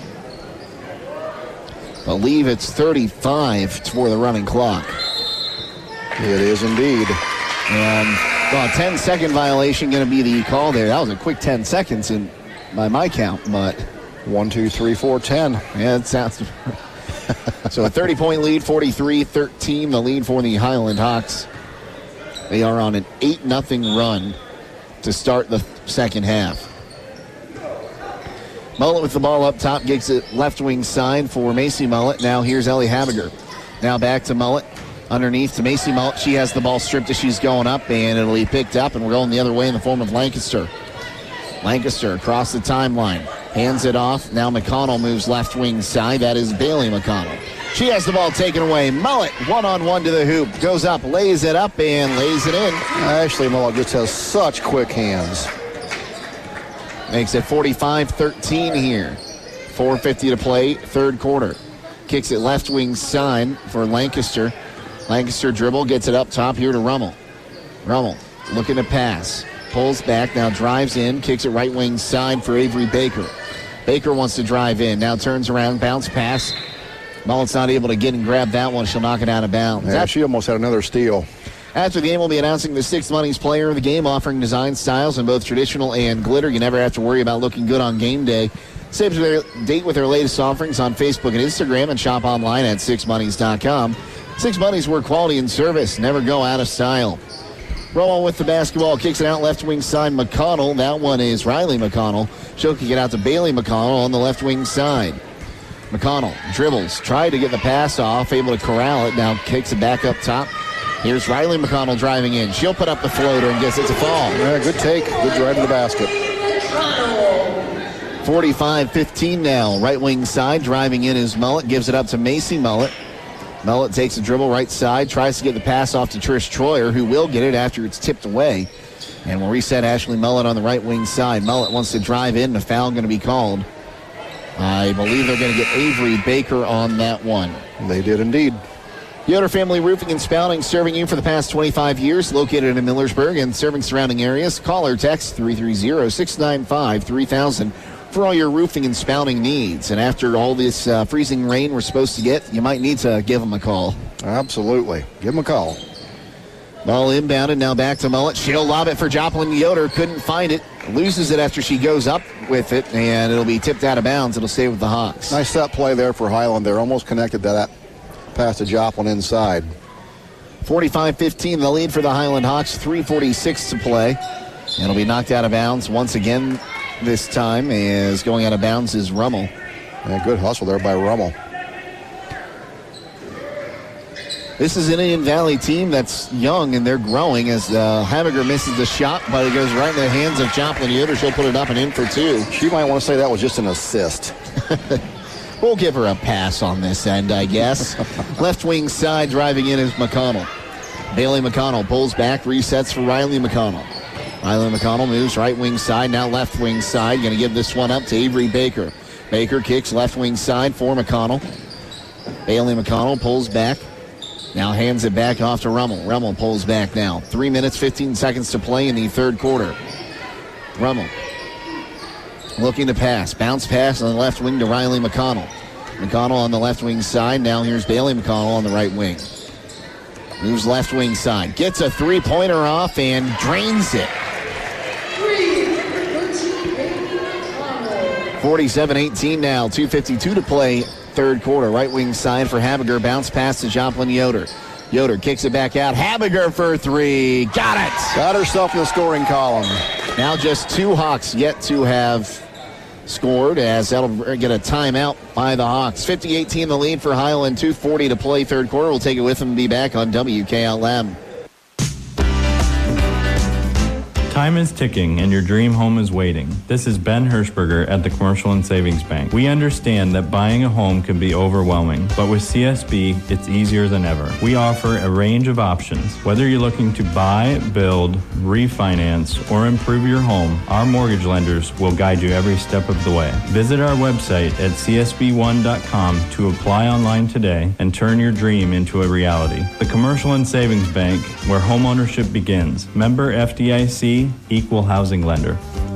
I believe it's thirty-five for the running clock. It is indeed. And well, a ten-second violation going to be the call there. That was a quick ten seconds in by my count, but one, two, three, four, ten. Yeah, it sounds. So a thirty-point lead, forty-three thirteen, the lead for the Highland Hawks. They are on an eight nothing run to start the second half. Mullet with the ball up top, gets it left wing side for Macy Mullet. Now here's Ellie Habiger. Now back to Mullet. Underneath to Macy Mullet. She has the ball stripped as she's going up, and it'll be picked up, and we're going the other way in the form of Lancaster. Lancaster across the timeline. Hands it off. Now McConnell moves left wing side. That is Bailey McConnell. She has the ball taken away. Mullet one-on-one to the hoop. Goes up, lays it up, and lays it in. Ashley Mullet just has such quick hands. Makes it forty-five thirteen here. four fifty to play, third quarter. Kicks it left wing side for Lancaster. Lancaster dribble, gets it up top here to Rummel. Rummel looking to pass. pulls back, now drives in, kicks it right wing side for Avery Baker. Baker wants to drive in, now turns around, bounce pass. Mullet's not able to get and grab that one. She'll knock it out of bounds. Yeah, she almost had another steal. After the game, we'll be announcing the Six Money's player of the game, offering design styles in both traditional and glitter. You never have to worry about looking good on game day. Save the date with their latest offerings on Facebook and Instagram, and shop online at six moneys dot com. Six Money's, where quality and service never go out of style. Roll with the basketball, kicks it out left wing side. McConnell, that one is Riley McConnell. She'll kick it out to Bailey McConnell on the left wing side. McConnell dribbles, tried to get the pass off, able to corral it, now kicks it back up top. Here's Riley McConnell driving in. She'll put up the floater and gets it to fall. Yeah, good take, good drive to the basket. forty-five fifteen now. Right wing side, driving in is Mullet. Gives it up to Macy Mullet. Mullet takes a dribble right side, tries to get the pass off to Trish Troyer, who will get it after it's tipped away. And we'll reset Ashley Mullet on the right wing side. Mullet wants to drive in. The foul going to be called. I believe they're going to get Avery Baker on that one. They did indeed. Yoder Family Roofing and Spouting, serving you for the past twenty-five years, located in Millersburg and serving surrounding areas. Call or text three three zero, six nine five, three thousand for all your roofing and spouting needs. And after all this uh, freezing rain we're supposed to get, you might need to give them a call. Absolutely. Give them a call. Ball inbounded, now back to Mullet. She'll lob it for Joplin Yoder. Couldn't find it. Loses it after she goes up with it, and it'll be tipped out of bounds. It'll stay with the Hawks. Nice set play there for Highland. They're almost connected to that pass to Joplin inside. forty-five fifteen, the lead for the Highland Hawks. three forty-six to play. And it'll be knocked out of bounds once again this time, as going out of bounds is Rummel. Yeah, good hustle there by Rummel. This is an Indian Valley team that's young, and they're growing as uh, Habiger misses the shot, but it goes right in the hands of Joplin Yoder. She'll put it up and in for two. She might want to say that was just an assist. We'll give her a pass on this end, I guess. Left wing side, driving in is McConnell. Bailey McConnell pulls back, resets for Riley McConnell. Riley McConnell moves right wing side, now left wing side. Going to give this one up to Avery Baker. Baker kicks left wing side for McConnell. Bailey McConnell pulls back. Now hands it back off to Rummel. Rummel pulls back now. Three minutes, fifteen seconds to play in the third quarter. Rummel looking to pass. Bounce pass on the left wing to Riley McConnell. McConnell on the left wing side. Now here's Bailey McConnell on the right wing. Moves left wing side. Gets a three-pointer off and drains it. forty-seven eighteen now. two fifty-two to play. Third quarter. Right wing side for Habiger. Bounce pass to Joplin Yoder. Yoder kicks it back out. Habiger for three. Got it. Got herself in the scoring column. Now just two Hawks yet to have scored, as that'll get a timeout by the Hawks. fifty eighteen the lead for Highland. two forty to play third quarter. We'll take it with them and be back on W K L M. Time is ticking and your dream home is waiting. This is Ben Hirschberger at the Commercial and Savings Bank. We understand that buying a home can be overwhelming, but with C S B, it's easier than ever. We offer a range of options. Whether you're looking to buy, build, refinance, or improve your home, our mortgage lenders will guide you every step of the way. Visit our website at c s b one dot com to apply online today and turn your dream into a reality. The Commercial and Savings Bank, where homeownership begins. Member F D I C, Equal Housing Lender.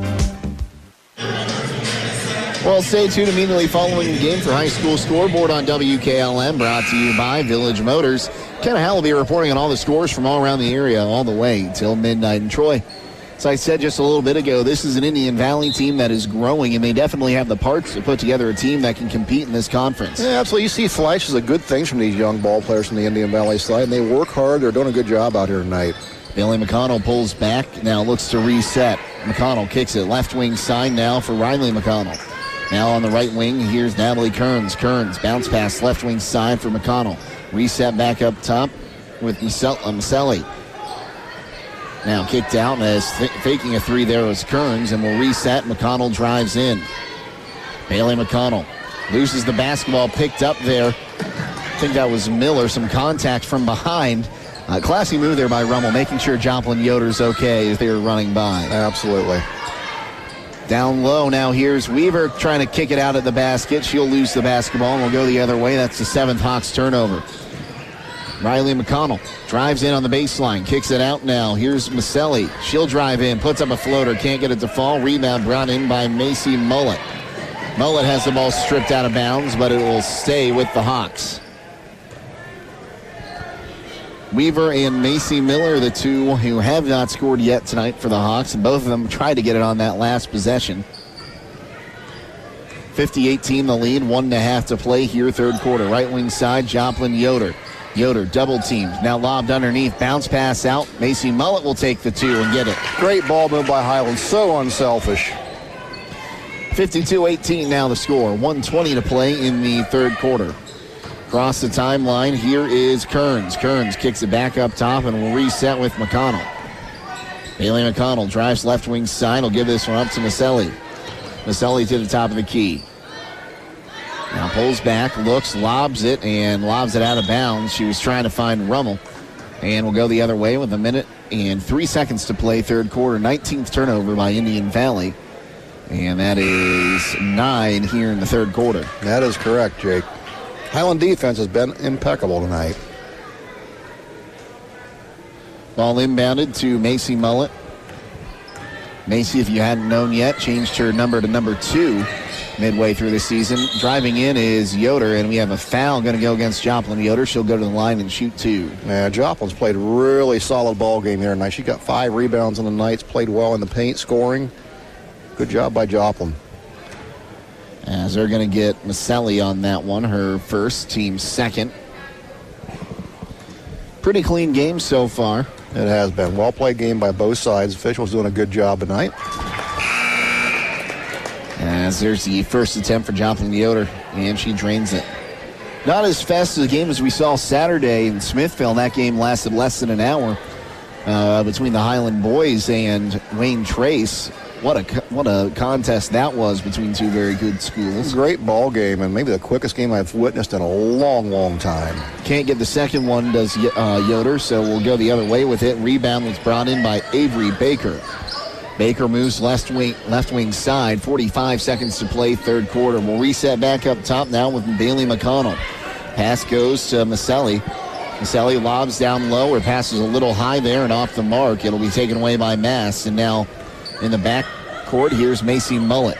Well, stay tuned immediately following the game for High School Scoreboard on W K L M, brought to you by Village Motors. Ken Howell will be reporting on all the scores from all around the area all the way till midnight in Troy. As I said just a little bit ago, this is an Indian Valley team that is growing, and they definitely have the parts to put together a team that can compete in this conference. Yeah, absolutely. You see flashes of good things from these young ball players from the Indian Valley side, and they work hard. They're doing a good job out here tonight. Bailey McConnell pulls back, now looks to reset. McConnell kicks it left wing side now for Riley McConnell. Now on the right wing, here's Natalie Kearns. Kearns bounce pass left wing side for McConnell. Reset back up top with Maselli. Now kicked out, and as th- faking a three there was Kearns, and will reset. McConnell drives in. Bailey McConnell loses the basketball, picked up there. I think that was Miller, some contact from behind. Uh, classy move there by Rummel, making sure Joplin Yoder's okay as they were running by. Absolutely. Down low now, here's Weaver trying to kick it out at the basket. She'll lose the basketball and will go the other way. That's the seventh Hawks turnover. Riley McConnell drives in on the baseline, kicks it out now. Here's Maselli. She'll drive in, puts up a floater, can't get it to fall. Rebound brought in by Macy Mullet. Mullet has the ball stripped out of bounds, but it will stay with the Hawks. Weaver and Macy Miller, the two who have not scored yet tonight for the Hawks, and both of them tried to get it on that last possession. fifty eighteen the lead, one and a half to play here, third quarter. Right wing side, Joplin Yoder. Yoder double teamed, now lobbed underneath, bounce pass out. Macy Mullet will take the two and get it. Great ball move by Highland, so unselfish. fifty-two eighteen now the score, one twenty to play in the third quarter. Across the timeline, here is Kearns. Kearns kicks it back up top and will reset with McConnell. Bailey McConnell drives left wing side, will give this one up to Maselli. Maselli to the top of the key. Now pulls back, looks, lobs it, and lobs it out of bounds. She was trying to find Rummel. And will go the other way with a minute and three seconds to play third quarter. nineteenth turnover by Indian Valley. And that is nine here in the third quarter. That is correct, Jake. Highland defense has been impeccable tonight. Ball inbounded to Macy Mullet. Macy, if you hadn't known yet, changed her number to number two midway through the season. Driving in is Yoder, and we have a foul going to go against Joplin. Yoder, she'll go to the line and shoot two. Yeah, Joplin's played a really solid ball game here tonight. She got five rebounds in the night, played well in the paint, scoring. Good job by Joplin. As they're going to get Maselli on that one, her first, team second. Pretty clean game so far. It has been. Well-played game by both sides. Officials doing a good job tonight. As there's the first attempt for Joplin Yoder, and she drains it. Not as fast as the game as we saw Saturday in Smithville. That game lasted less than an hour uh, between the Highland boys and Wayne Trace. What a what a contest that was between two very good schools. Great ball game, and maybe the quickest game I've witnessed in a long, long time. Can't get the second one, does uh, Yoder, so we'll go the other way with it. Rebound was brought in by Avery Baker. Baker moves left wing, left wing side. forty-five seconds to play, third quarter. We'll reset back up top now with Bailey McConnell. Pass goes to Maselli. Maselli lobs down low. Her pass is a little high there and off the mark. It'll be taken away by Mass, and now in the back court, here's Macy Mullet.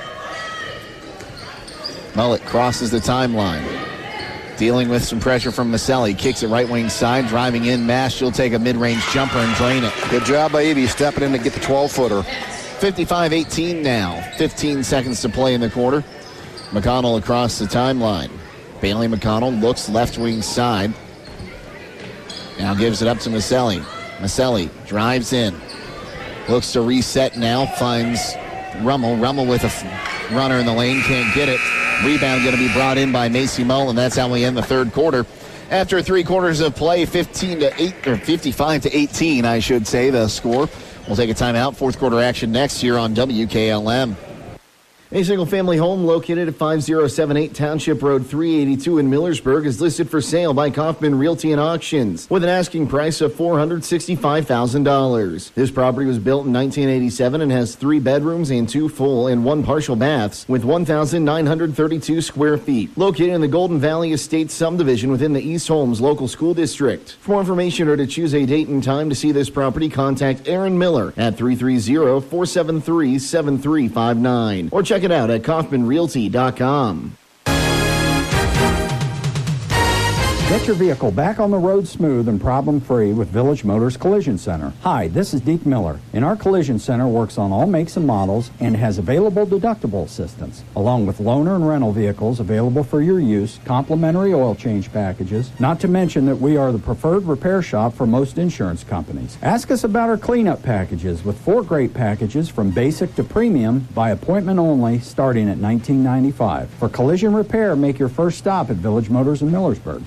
Mullet crosses the timeline. Dealing with some pressure from Maselli. Kicks it right wing side. Driving in, Mass. She'll take a mid-range jumper and drain it. Good job by Evie stepping in to get the twelve-footer. fifty-five eighteen now. fifteen seconds to play in the quarter. McConnell across the timeline. Bailey McConnell looks left wing side. Now gives it up to Maselli. Maselli drives in. Looks to reset now, finds Rummel. Rummel with a f- runner in the lane, can't get it. Rebound going to be brought in by Macy Mull, and that's how we end the third quarter. After three quarters of play, fifteen to eight, or fifty-five to eighteen, I should say, the score. We'll take a timeout. Fourth quarter action next here on W K L M. A single-family home located at five oh seven eight Township Road three eighty-two in Millersburg is listed for sale by Kaufman Realty and Auctions with an asking price of four hundred sixty-five thousand dollars. This property was built in nineteen eighty-seven and has three bedrooms and two full and one partial baths with one thousand nine hundred thirty-two square feet. Located in the Golden Valley Estates subdivision within the East Holmes local school district. For more information or to choose a date and time to see this property, contact Aaron Miller at three three zero, four seven three, seven three five nine or check it out at Kaufman Realty dot com. Get your vehicle back on the road smooth and problem-free with Village Motors Collision Center. Hi, this is Deke Miller, and our Collision Center works on all makes and models and has available deductible assistance, along with loaner and rental vehicles available for your use, complimentary oil change packages, not to mention that we are the preferred repair shop for most insurance companies. Ask us about our cleanup packages with four great packages from basic to premium by appointment only starting at nineteen ninety-five dollars. For collision repair, make your first stop at Village Motors in Millersburg.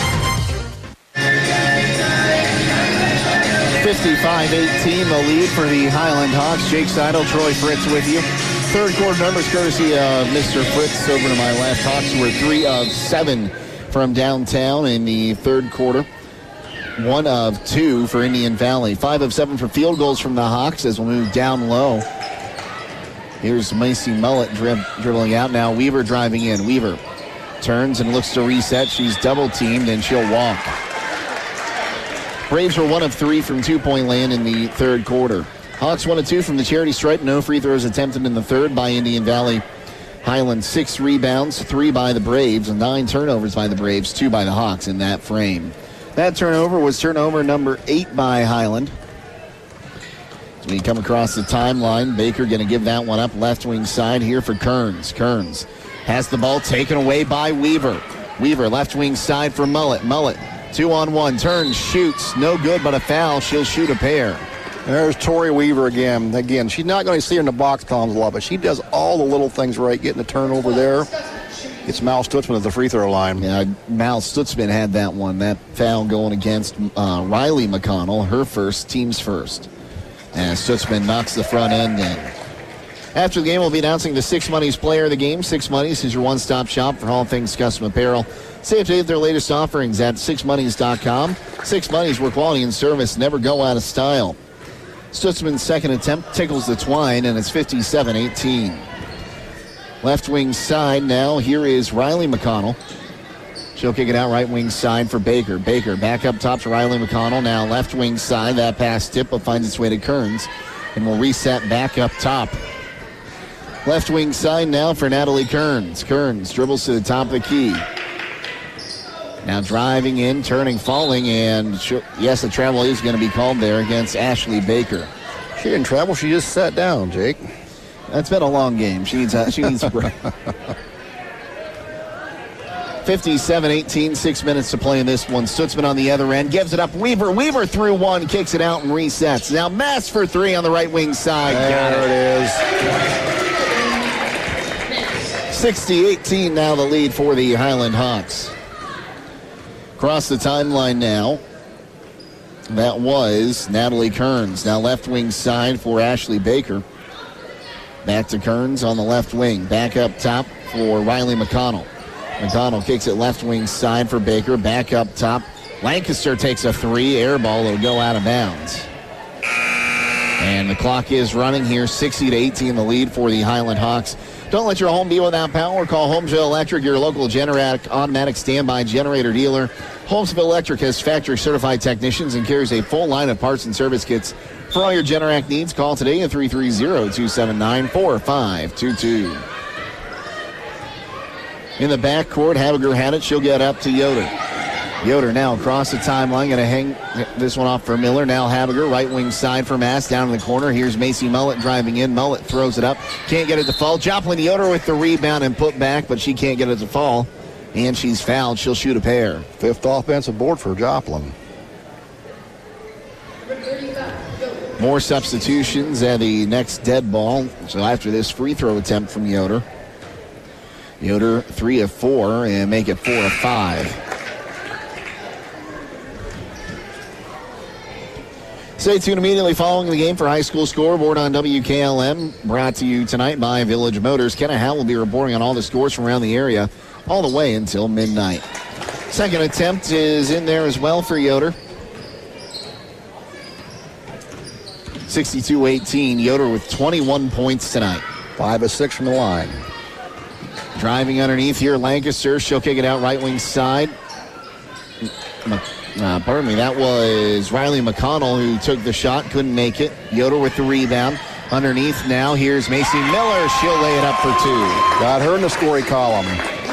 fifty-five eighteen, the lead for the Highland Hawks. Jake Seidel, Troy Fritz with you. Third quarter numbers courtesy of Mister Fritz over to my left. Hawks were three of seven from downtown in the third quarter. One of two for Indian Valley. Five of seven for field goals from the Hawks as we'll move down low. Here's Macy Mullet drib- dribbling out. Now Weaver driving in. Weaver turns and looks to reset. She's double teamed and she'll walk. Braves were one of three from two-point land in the third quarter. Hawks one of two from the charity stripe. No free throws attempted in the third by Indian Valley. Highland, six rebounds, three by the Braves, and nine turnovers by the Braves, two by the Hawks in that frame. That turnover was turnover number eight by Highland. As we come across the timeline, Baker going to give that one up left wing side here for Kearns. Kearns has the ball taken away by Weaver. Weaver left wing side for Mullet. Mullet, two on one, turns, shoots, no good but a foul. She'll shoot a pair. There's Tori Weaver again. Again, she's not going to see her in the box columns a lot, but she does all the little things right, getting the turnover there. It's Mal Stutzman at the free throw line. Yeah, Mal Stutzman had that one. That foul going against uh, Riley McConnell, her first, team's first. And Stutzman knocks the front end in. After the game, we'll be announcing the Six Monies player of the game. Six Monies is your one-stop shop for all things custom apparel. Save today with their latest offerings at six monies dot com. Six Monies, where quality and service never go out of style. Stutzman's second attempt tickles the twine, and it's fifty-seven eighteen. Left wing side now. Here is Riley McConnell. She'll kick it out right wing side for Baker. Baker back up top to Riley McConnell. Now left wing side. That pass tip will find its way to Kearns and will reset back up top. Left wing side now for Natalie Kearns. Kearns dribbles to the top of the key. Now driving in, turning, falling, and yes, the travel is going to be called there against Ashley Baker. She didn't travel, she just sat down, Jake. That's been a long game. She needs a, she needs a break. fifty-seven eighteen, six minutes to play in this one. Stutzman on the other end, gives it up. Weaver, Weaver through one, kicks it out and resets. Now Mass for three on the right wing side. There Got it. it is. sixty eighteen now the lead for the Highland Hawks. Across the timeline now. That was Natalie Kearns. Now left wing side for Ashley Baker. Back to Kearns on the left wing. Back up top for Riley McConnell. McConnell kicks it left wing side for Baker. Back up top. Lancaster takes a three. Air ball. It'll go out of bounds. And the clock is running here. sixty to eighteen the lead for the Highland Hawks. Don't let your home be without power. Call Holmesville Electric, your local Generac automatic standby generator dealer. Holmesville Electric has factory-certified technicians and carries a full line of parts and service kits. For all your Generac needs, call today at three three zero, two seven nine, four five two two. In the backcourt, Habiger had it. She'll get up to Yoder. Yoder now across the timeline, going to hang this one off for Miller. Now Habiger, right wing side for Mass, down in the corner. Here's Macy Mullet driving in. Mullet throws it up. Can't get it to fall. Joplin Yoder with the rebound and put back, but she can't get it to fall. And she's fouled. She'll shoot a pair. Fifth offensive board for Joplin. More substitutions at the next dead ball. So after this free throw attempt from Yoder. Yoder three of four and make it four of five. Stay tuned immediately following the game for High School Scoreboard on W K L M. Brought to you tonight by Village Motors. Kenna Howell will be reporting on all the scores from around the area all the way until midnight. Second attempt is in there as well for Yoder. sixty-two eighteen. Yoder with twenty-one points tonight. Five of six from the line. Driving underneath here, Lancaster. She'll kick it out right wing side. Uh, pardon me, that was Riley McConnell who took the shot, couldn't make it. Yoder with the rebound. Underneath now, here's Macy Miller. She'll lay it up for two. Got her in the scoring column.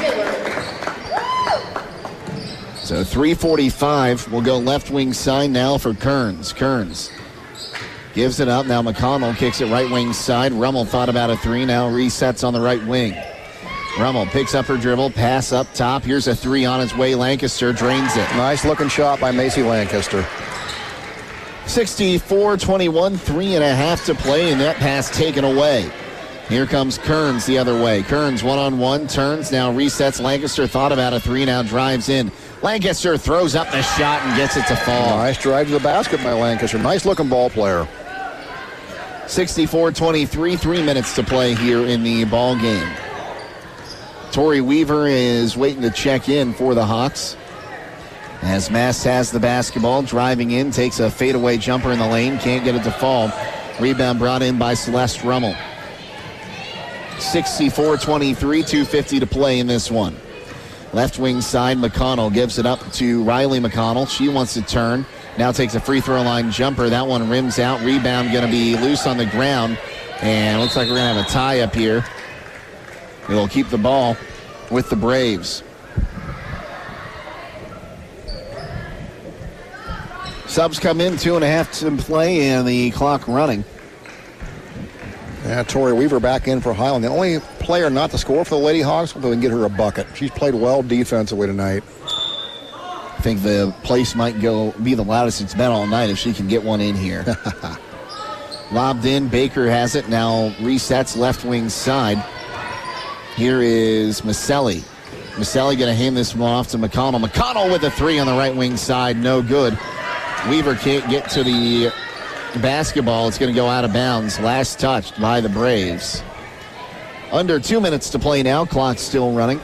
So three forty-five. We'll go left wing side now for Kearns. Kearns gives it up. Now McConnell kicks it right wing side. Rummel thought about a three. Now resets on the right wing. Rummel picks up her dribble. Pass up top. Here's a three on its way. Lancaster drains it. Nice looking shot by Macy Lancaster. sixty-four twenty-one. Three and a half to play, and that pass taken away. Here comes Kearns the other way. Kearns one-on-one, turns, now resets. Lancaster thought about a three, now drives in. Lancaster throws up the shot and gets it to fall. Nice drive to the basket by Lancaster. Nice-looking ball player. sixty-four twenty-three, three minutes to play here in the ball game. Tori Weaver is waiting to check in for the Hawks. As Mass has the basketball, driving in, takes a fadeaway jumper in the lane, can't get it to fall. Rebound brought in by Celeste Rummel. sixty-four twenty-three, two fifty to play in this one. Left wing side, McConnell gives it up to Riley McConnell. She wants to turn. Now takes a free throw line jumper. That one rims out. Rebound going to be loose on the ground. And looks like we're going to have a tie up here. It'll keep the ball with the Braves. Subs come in, two and a half to play, and the clock running. Yeah, Tori Weaver back in for Highland. The only player not to score for the Lady Hawks, hopefully we can get her a bucket. She's played well defensively tonight. I think the place might go be the loudest it's been all night if she can get one in here. Lobbed in, Baker has it, now resets left wing side. Here is Maselli. Maselli going to hand this one off to McConnell. McConnell with a three on the right wing side, no good. Weaver can't get to the basketball. It's going to go out of bounds. Last touched by the Braves. Under two minutes to play now. Clock still running.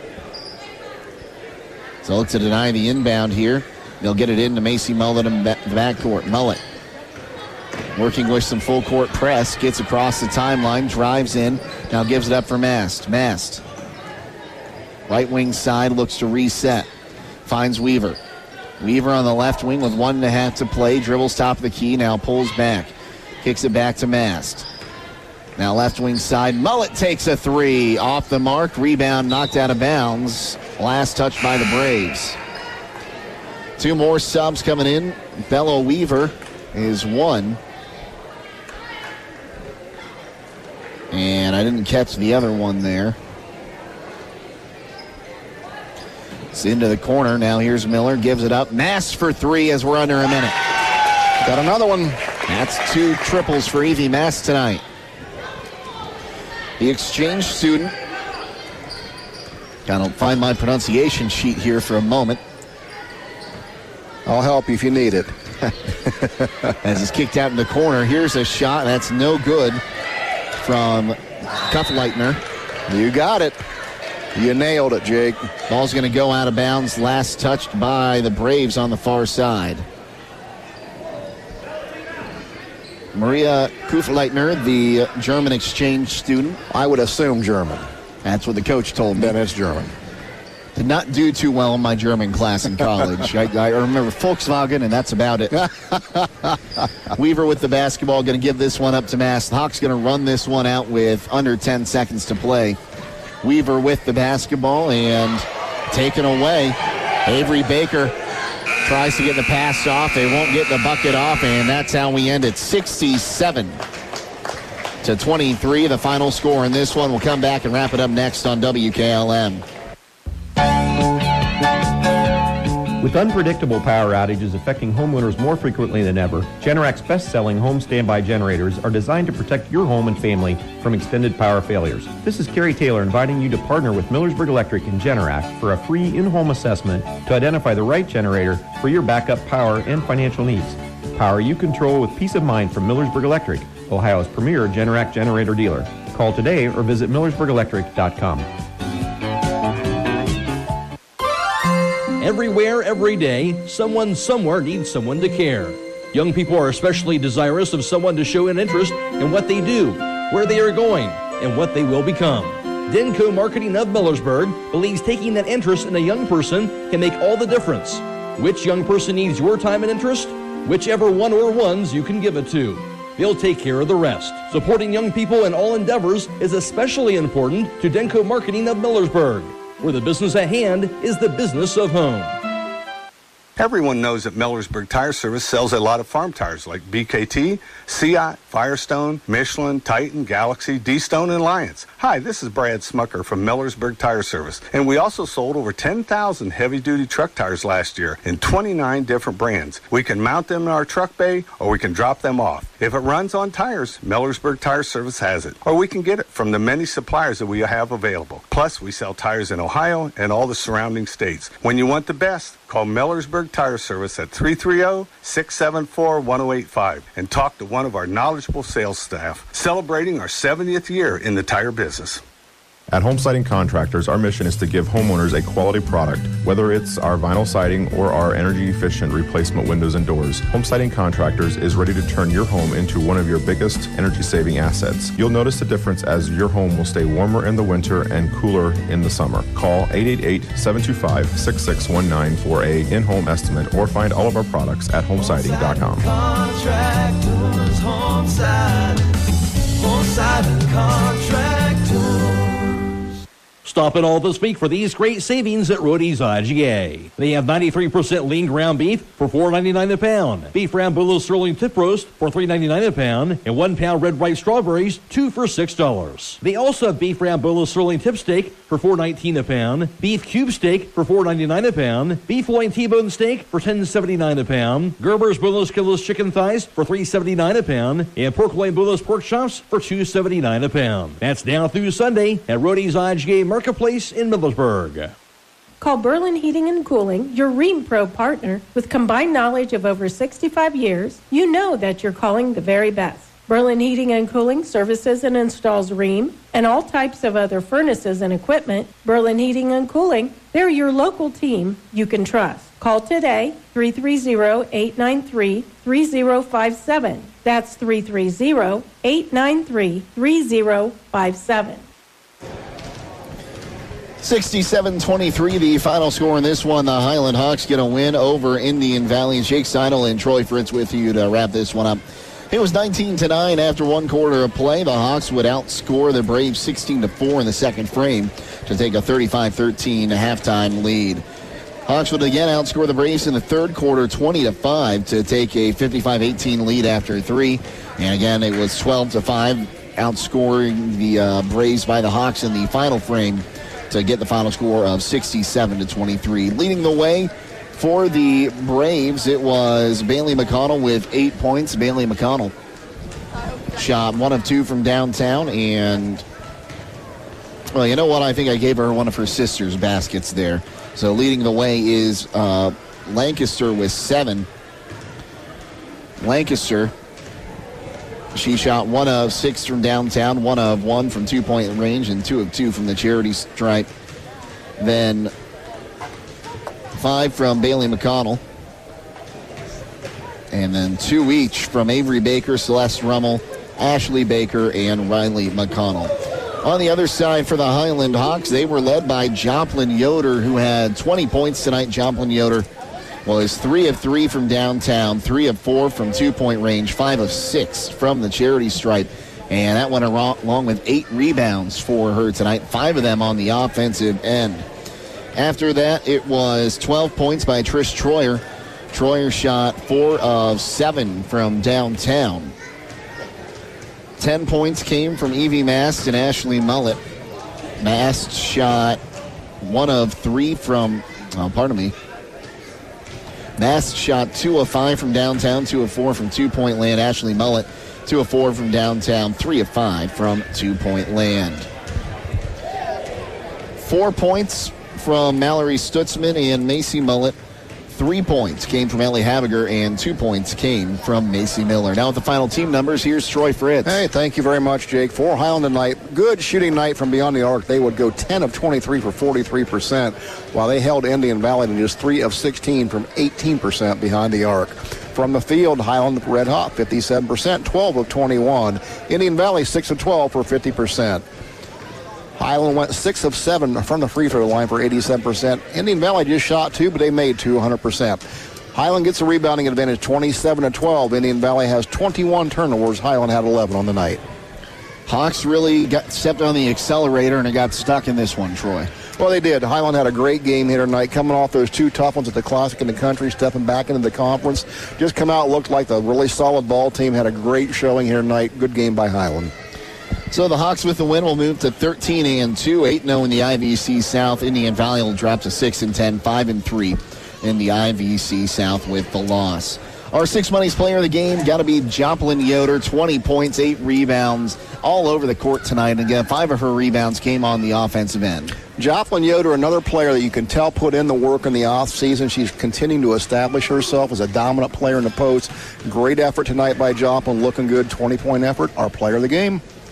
So look to deny the inbound here. They'll get it into Macy Mullet in the backcourt. Mullet working with some full court press. Gets across the timeline. Drives in. Now gives it up for Mast. Mast. Right wing side looks to reset. Finds Weaver. Weaver on the left wing with one and a half to play. Dribbles top of the key. Now pulls back. Kicks it back to Mast. Now left wing side. Mullet takes a three. Off the mark. Rebound knocked out of bounds. Last touch by the Braves. Two more subs coming in. Bella Weaver is one. And I didn't catch the other one there. It's into the corner. Now here's Miller. Gives it up. Mast for three as we're under a minute. Got another one. That's two triples for Evie Mast tonight. The exchange student. Gotta find my pronunciation sheet here for a moment. I'll help you if you need it. As it's kicked out in the corner. Here's a shot. That's no good from Kuffleitner. You got it. You nailed it, Jake. Ball's going to go out of bounds. Last touched by the Braves on the far side. Maria Kuffleitner, the German exchange student. I would assume German. That's what the coach told me. Then it's German. Did not do too well in my German class in college. I, I remember Volkswagen, and that's about it. Weaver with the basketball, going to give this one up to Mast. The Hawks going to run this one out with under ten seconds to play. Weaver with the basketball and taken away. Avery Baker tries to get the pass off. They won't get the bucket off, and that's how we end it. sixty-seven to twenty-three, the final score in this one. We'll come back and wrap it up next on W K L M. With unpredictable power outages affecting homeowners more frequently than ever, Generac's best-selling home standby generators are designed to protect your home and family from extended power failures. This is Kerry Taylor inviting you to partner with Millersburg Electric and Generac for a free in-home assessment to identify the right generator for your backup power and financial needs. Power you control with peace of mind from Millersburg Electric, Ohio's premier Generac generator dealer. Call today or visit millersburg electric dot com. Everywhere, every day, someone somewhere needs someone to care. Young people are especially desirous of someone to show an interest in what they do, where they are going, and what they will become. Denko Marketing of Millersburg believes taking that interest in a young person can make all the difference. Which young person needs your time and interest? Whichever one or ones you can give it to. They'll take care of the rest. Supporting young people in all endeavors is especially important to Denko Marketing of Millersburg, where the business at hand is the business of home. Everyone knows that Millersburg Tire Service sells a lot of farm tires like B K T, C I, Firestone, Michelin, Titan, Galaxy, D-Stone, and Alliance. Hi, this is Brad Smucker from Millersburg Tire Service, and we also sold over ten thousand heavy-duty truck tires last year in twenty-nine different brands. We can mount them in our truck bay, or we can drop them off. If it runs on tires, Millersburg Tire Service has it, or we can get it from the many suppliers that we have available. Plus, we sell tires in Ohio and all the surrounding states. When you want the best, call Millersburg Tire Service at three three zero, six seven four, one zero eight five and talk to one of our knowledgeable sales staff celebrating our seventieth year in the tire business. At Home Siding Contractors, our mission is to give homeowners a quality product, whether it's our vinyl siding or our energy-efficient replacement windows and doors. Home Siding Contractors is ready to turn your home into one of your biggest energy-saving assets. You'll notice the difference as your home will stay warmer in the winter and cooler in the summer. Call eight eight eight, seven two five, six six one nine for a in-home estimate or find all of our products at home siding dot com. Contractors, home siding, home siding contractors. Stop in all this week for these great savings at Rody's I G A. They have ninety-three percent lean ground beef for four ninety-nine a pound, beef Rambulo Sterling tip roast for three ninety-nine a pound, and one pound red white strawberries, two for six dollars. They also have beef Rambulo Sterling tip steak for four nineteen a pound, beef cube steak for four ninety-nine a pound, beef loin T-bone steak for ten seventy-nine a pound, Gerber's boneless killers chicken thighs for three seventy-nine a pound, and pork loin boneless pork chops for two seventy-nine a pound. That's now through Sunday at Rody's I G A Marketplace in Middlesburg. Call Berlin Heating and Cooling, your Rheem Pro partner. With combined knowledge of over sixty-five years, you know that you're calling the very best. Berlin Heating and Cooling services and installs Rheem and all types of other furnaces and equipment. Berlin Heating and Cooling, they're your local team you can trust. Call today, three three zero, eight nine three, three zero five seven. That's three three zero, eight nine three, three zero five seven. sixty-seven twenty-three, the final score in this one. The Highland Hawks get a win over Indian Valley. Jake Seidel and Troy Fritz with you to wrap this one up. It was nineteen to nine after one quarter of play. The Hawks would outscore the Braves sixteen to four in the second frame to take a thirty-five thirteen halftime lead. Hawks would again outscore the Braves in the third quarter twenty to five to take a fifty-five eighteen lead after three. And again, it was twelve to five, outscoring the uh, Braves by the Hawks in the final frame to get the final score of sixty-seven to twenty-three. Leading the way for the Braves, it was Bailey McConnell with eight points. Bailey McConnell shot one of two from downtown, and, well, you know what? I think I gave her one of her sister's baskets there. So leading the way is uh, Lancaster with seven. Lancaster, she shot one of six from downtown, one of one from two-point range, and two of two from the charity stripe. Then five from Bailey McConnell. And then two each from Avery Baker, Celeste Rummel, Ashley Baker, and Riley McConnell. On the other side for the Highland Hawks, they were led by Joplin Yoder, who had twenty points tonight. Joplin Yoder was three of three from downtown, three of four from two-point range, five of six from the charity stripe. And that went along with eight rebounds for her tonight, five of them on the offensive end. After that, it was twelve points by Trish Troyer. Troyer shot four of seven from downtown. ten points came from Evie Mast and Ashley Mullet. Mast shot one of three from, oh, pardon me. Mast shot two of five from downtown, two of four from two-point land. Ashley Mullet, two of four from downtown, three of five from two-point land. Four points from Mallory Stutzman and Macy Mullet. Three points came from Ellie Haviger, and two points came from Macy Miller. Now with the final team numbers, here's Troy Fritz. Hey, thank you very much, Jake. For Highland tonight, good shooting night from beyond the arc. They would go ten of twenty-three for forty-three percent, while they held Indian Valley to just three of sixteen from eighteen percent behind the arc. From the field, Highland red hot, fifty-seven percent, twelve of twenty-one. Indian Valley, six of twelve for fifty percent. Highland went six of seven from the free throw line for eighty-seven percent. Indian Valley just shot two, but they made two, one hundred percent. Highland gets a rebounding advantage, twenty-seven to twelve. Indian Valley has twenty-one turnovers. Highland had eleven on the night. Hawks really got stepped on the accelerator and it got stuck in this one, Troy. Well, they did. Highland had a great game here tonight, coming off those two tough ones at the Classic in the country, stepping back into the conference. Just come out, looked like a really solid ball team, had a great showing here tonight. Good game by Highland. So the Hawks with the win will move to thirteen and two, eight and oh in the I V C South. Indian Valley will drop to six and ten, five and three in the I V C South with the loss. Our Six Money's player of the game got to be Joplin Yoder, twenty points, eight rebounds, all over the court tonight. And again, five of her rebounds came on the offensive end. Joplin Yoder, another player that you can tell put in the work in the offseason. She's continuing to establish herself as a dominant player in the post. Great effort tonight by Joplin, looking good, twenty-point effort, our player of the game.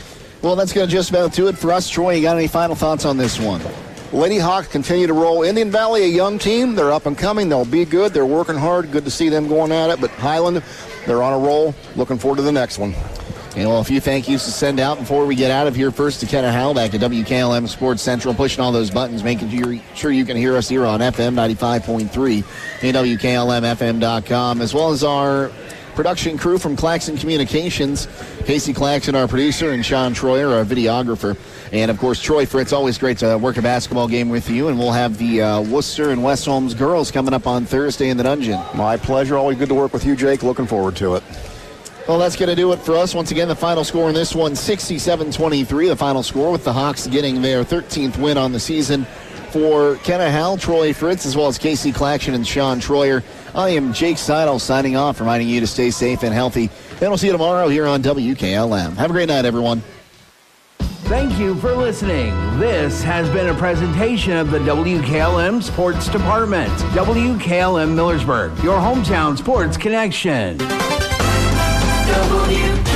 Well, that's going to just about do it for us. Troy, you got any final thoughts on this one? Lady Hawks continue to roll. Indian Valley, a young team. They're up and coming. They'll be good. They're working hard. Good to see them going at it. But Highland, they're on a roll. Looking forward to the next one. And well, a few thank yous to send out before we get out of here. First to Kenna Howell back to W K L M Sports Central, pushing all those buttons, making sure you can hear us here on F M ninety-five point three and W K L M F M dot com, as well as our production crew from Claxon Communications, Casey Claxon, our producer, and Sean Troyer, our videographer. And, of course, Troy Fritz, always great to work a basketball game with you. And we'll have the uh, Worcester and West Holmes girls coming up on Thursday in the Dungeon. My pleasure. Always good to work with you, Jake. Looking forward to it. Well, that's going to do it for us. Once again, the final score in this one, sixty-seven twenty-three, the final score, with the Hawks getting their thirteenth win on the season. For Kenna Howell, Troy Fritz, as well as Casey Claxon and Sean Troyer, I am Jake Seidel signing off, reminding you to stay safe and healthy. Then we'll see you tomorrow here on W K L M. Have a great night, everyone. Thank you for listening. This has been a presentation of the W K L M Sports Department. W K L M Millersburg, your hometown sports connection. W